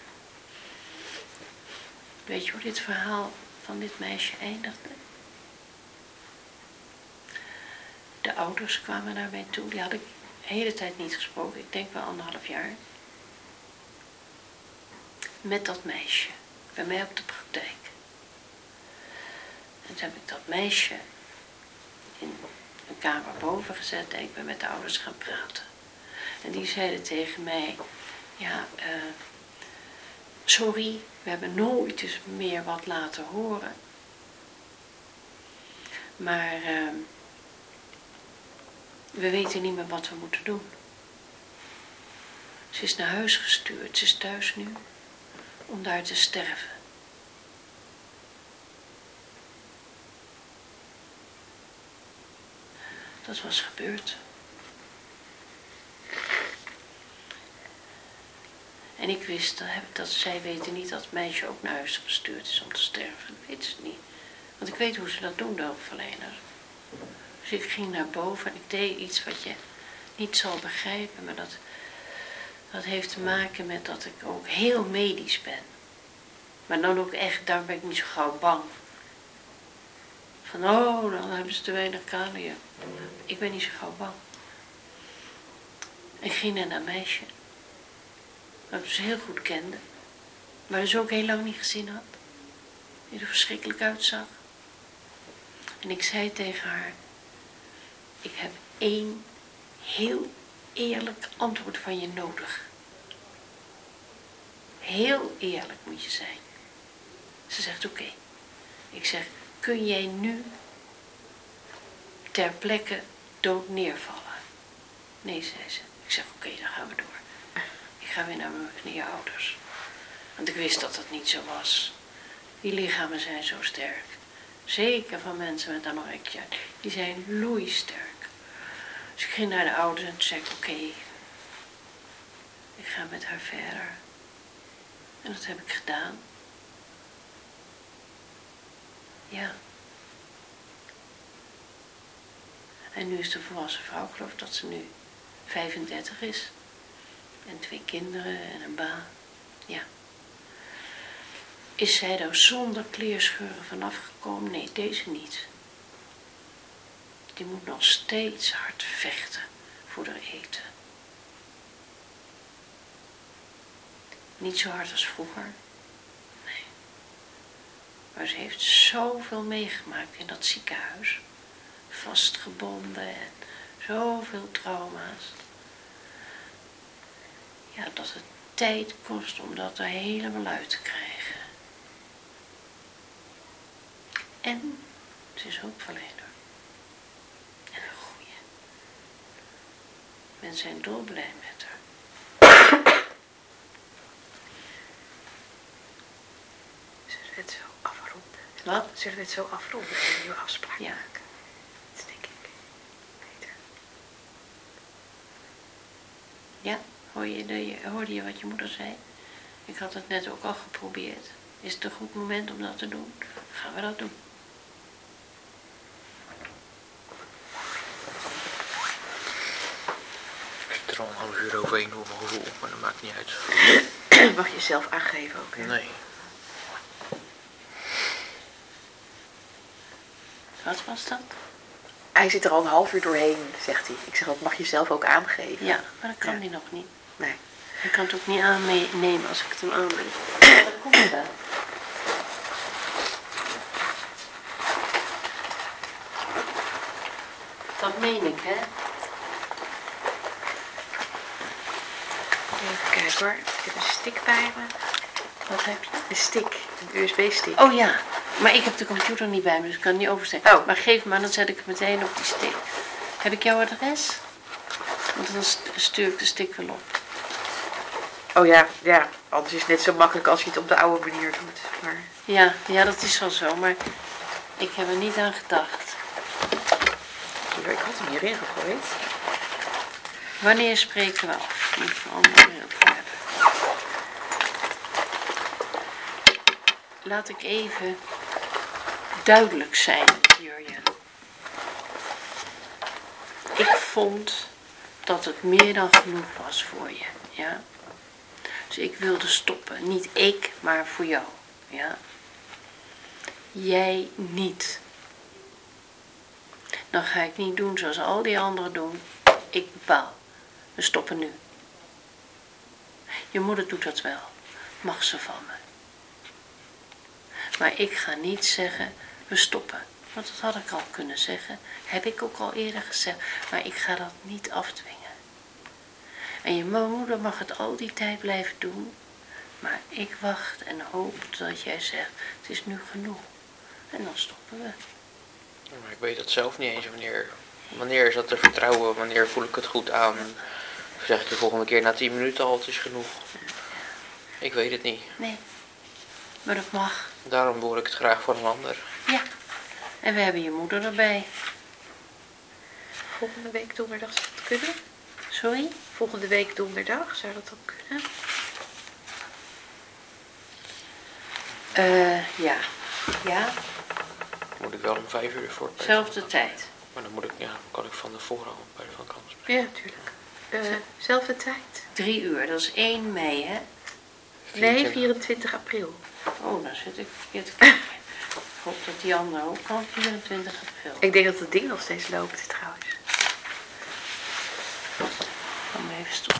Weet je hoe dit verhaal van dit meisje eindigde? De ouders kwamen naar mij toe. Die had ik de hele tijd niet gesproken. Ik denk wel anderhalf jaar. Met dat meisje. Bij mij op de praktijk. En toen heb ik dat meisje in een kamer boven gezet en ik ben met de ouders gaan praten. En die zeiden tegen mij, ja, uh, sorry, we hebben nooit eens meer wat laten horen. Maar uh, we weten niet meer wat we moeten doen. Ze is naar huis gestuurd, ze is thuis nu, om daar te sterven. Dat was gebeurd. En ik wist dat, dat zij weten niet dat het meisje ook naar huis gestuurd is om te sterven. Dat weten ze niet. Want ik weet hoe ze dat doen, de hulpverleners. Dus ik ging naar boven en ik deed iets wat je niet zal begrijpen. Maar dat, dat heeft te maken met dat ik ook heel medisch ben. Maar dan ook echt, daar ben ik niet zo gauw bang. Van, oh, dan hebben ze te weinig kalium. Ik ben niet zo gauw bang. Ik ging naar dat meisje. Dat ik dus heel goed kende. Maar dus ook heel lang niet gezien had. Die er verschrikkelijk uitzag. En ik zei tegen haar, ik heb één heel eerlijk antwoord van je nodig. Heel eerlijk moet je zijn. Ze zegt oké. Okay. Ik zeg, kun jij nu ter plekke dood neervallen? Nee, zei ze. Ik zeg oké, okay, dan gaan we door. Ik ga weer naar, mijn, naar je ouders. Want ik wist dat dat niet zo was. Die lichamen zijn zo sterk. Zeker van mensen met anorexia. Die zijn loeisterk. Dus ik ging naar de ouders en toen zei ik oké. Okay, ik ga met haar verder. En dat heb ik gedaan. Ja. En nu is de volwassen vrouw, ik geloof dat ze nu vijfendertig is. En twee kinderen en een baan. Ja. Is zij daar zonder kleerscheuren vanaf gekomen? Nee, deze niet. Die moet nog steeds hard vechten voor haar eten. Niet zo hard als vroeger. Nee. Maar ze heeft zoveel meegemaakt in dat ziekenhuis. Vastgebonden en zoveel trauma's. Ja, dat het tijd kost om dat er helemaal uit te krijgen. En ze is hulpverlener. En een goeie. Men zijn dolblij met haar. Ze zullen het zo afronden. Wat? Ze zullen het zo afronden en een nieuwe afspraak Ja. maken. Dat denk ik beter. Ja, hoor je de, hoorde je wat je moeder zei? Ik had het net ook al geprobeerd. Is het een goed moment om dat te doen? Gaan we dat doen. Ik zit er al een half uur overheen voor mijn gevoel, maar dat maakt niet uit. Mag je zelf aangeven ook, hè? Nee. Wat was dat? Hij zit er al een half uur doorheen, zegt hij. Ik zeg, dat mag je zelf ook aangeven. Ja, maar dat kan Ja. hij nog niet. Nee. Ik kan het ook niet aannemen als ik het hem aanbied. Waar komt dat? Dat meen ik, hè? Even kijken hoor. Ik heb een stick bij me. Wat heb je? Een stick. Een U S B-stick. Oh ja, maar ik heb de computer niet bij me, dus ik kan het niet oversteken. Oh. Maar geef maar, dan zet ik het meteen op die stick. Heb ik jouw adres? Want dan st- stuur ik de stick wel op. Oh ja, ja. Anders is het net zo makkelijk als je het op de oude manier doet. Maar Ja, ja, dat is wel zo, maar ik heb er niet aan gedacht. ik had hem hierin gegooid. Wanneer spreken we af? Moet ik een andere hulp voor hebben. Laat ik even duidelijk zijn, Jurjen. Ik vond dat het meer dan genoeg was voor je, ja. Dus ik wilde stoppen. Niet ik, maar voor jou, ja. Jij niet. Dan ga ik niet doen zoals al die anderen doen. Ik bepaal. We stoppen nu. Je moeder doet dat wel. Mag ze van me. Maar ik ga niet zeggen, we stoppen. Want dat had ik al kunnen zeggen. Heb ik ook al eerder gezegd. Maar ik ga dat niet afdwingen. En je moeder mag het al die tijd blijven doen. Maar ik wacht en hoop dat jij zegt, het is nu genoeg. En dan stoppen we. Maar ik weet dat zelf niet eens wanneer. Wanneer is dat te vertrouwen? Wanneer voel ik het goed aan? Of zeg ik de volgende keer na tien minuten al, het is genoeg? Ik weet het niet. Nee, maar dat mag. Daarom hoor ik het graag van een ander. Ja, en we hebben je moeder erbij. Volgende week donderdag zou dat kunnen? Sorry? Volgende week donderdag zou dat ook kunnen? Eh, ja. Ja, Moet ik wel om vijf uur voor. zelfde tijd. Maar dan moet ik, ja, kan ik van tevoren al bij de vakantie. Ja, natuurlijk. Uh, zelfde tijd? Drie uur, dat is één mei, hè? Nee, vierentwintig april. Oh, dan zit ik verkeerd te kijken. Ik hoop dat die andere ook kan, vierentwintig april. Ik denk dat het ding nog steeds loopt trouwens. Ga maar even stoppen.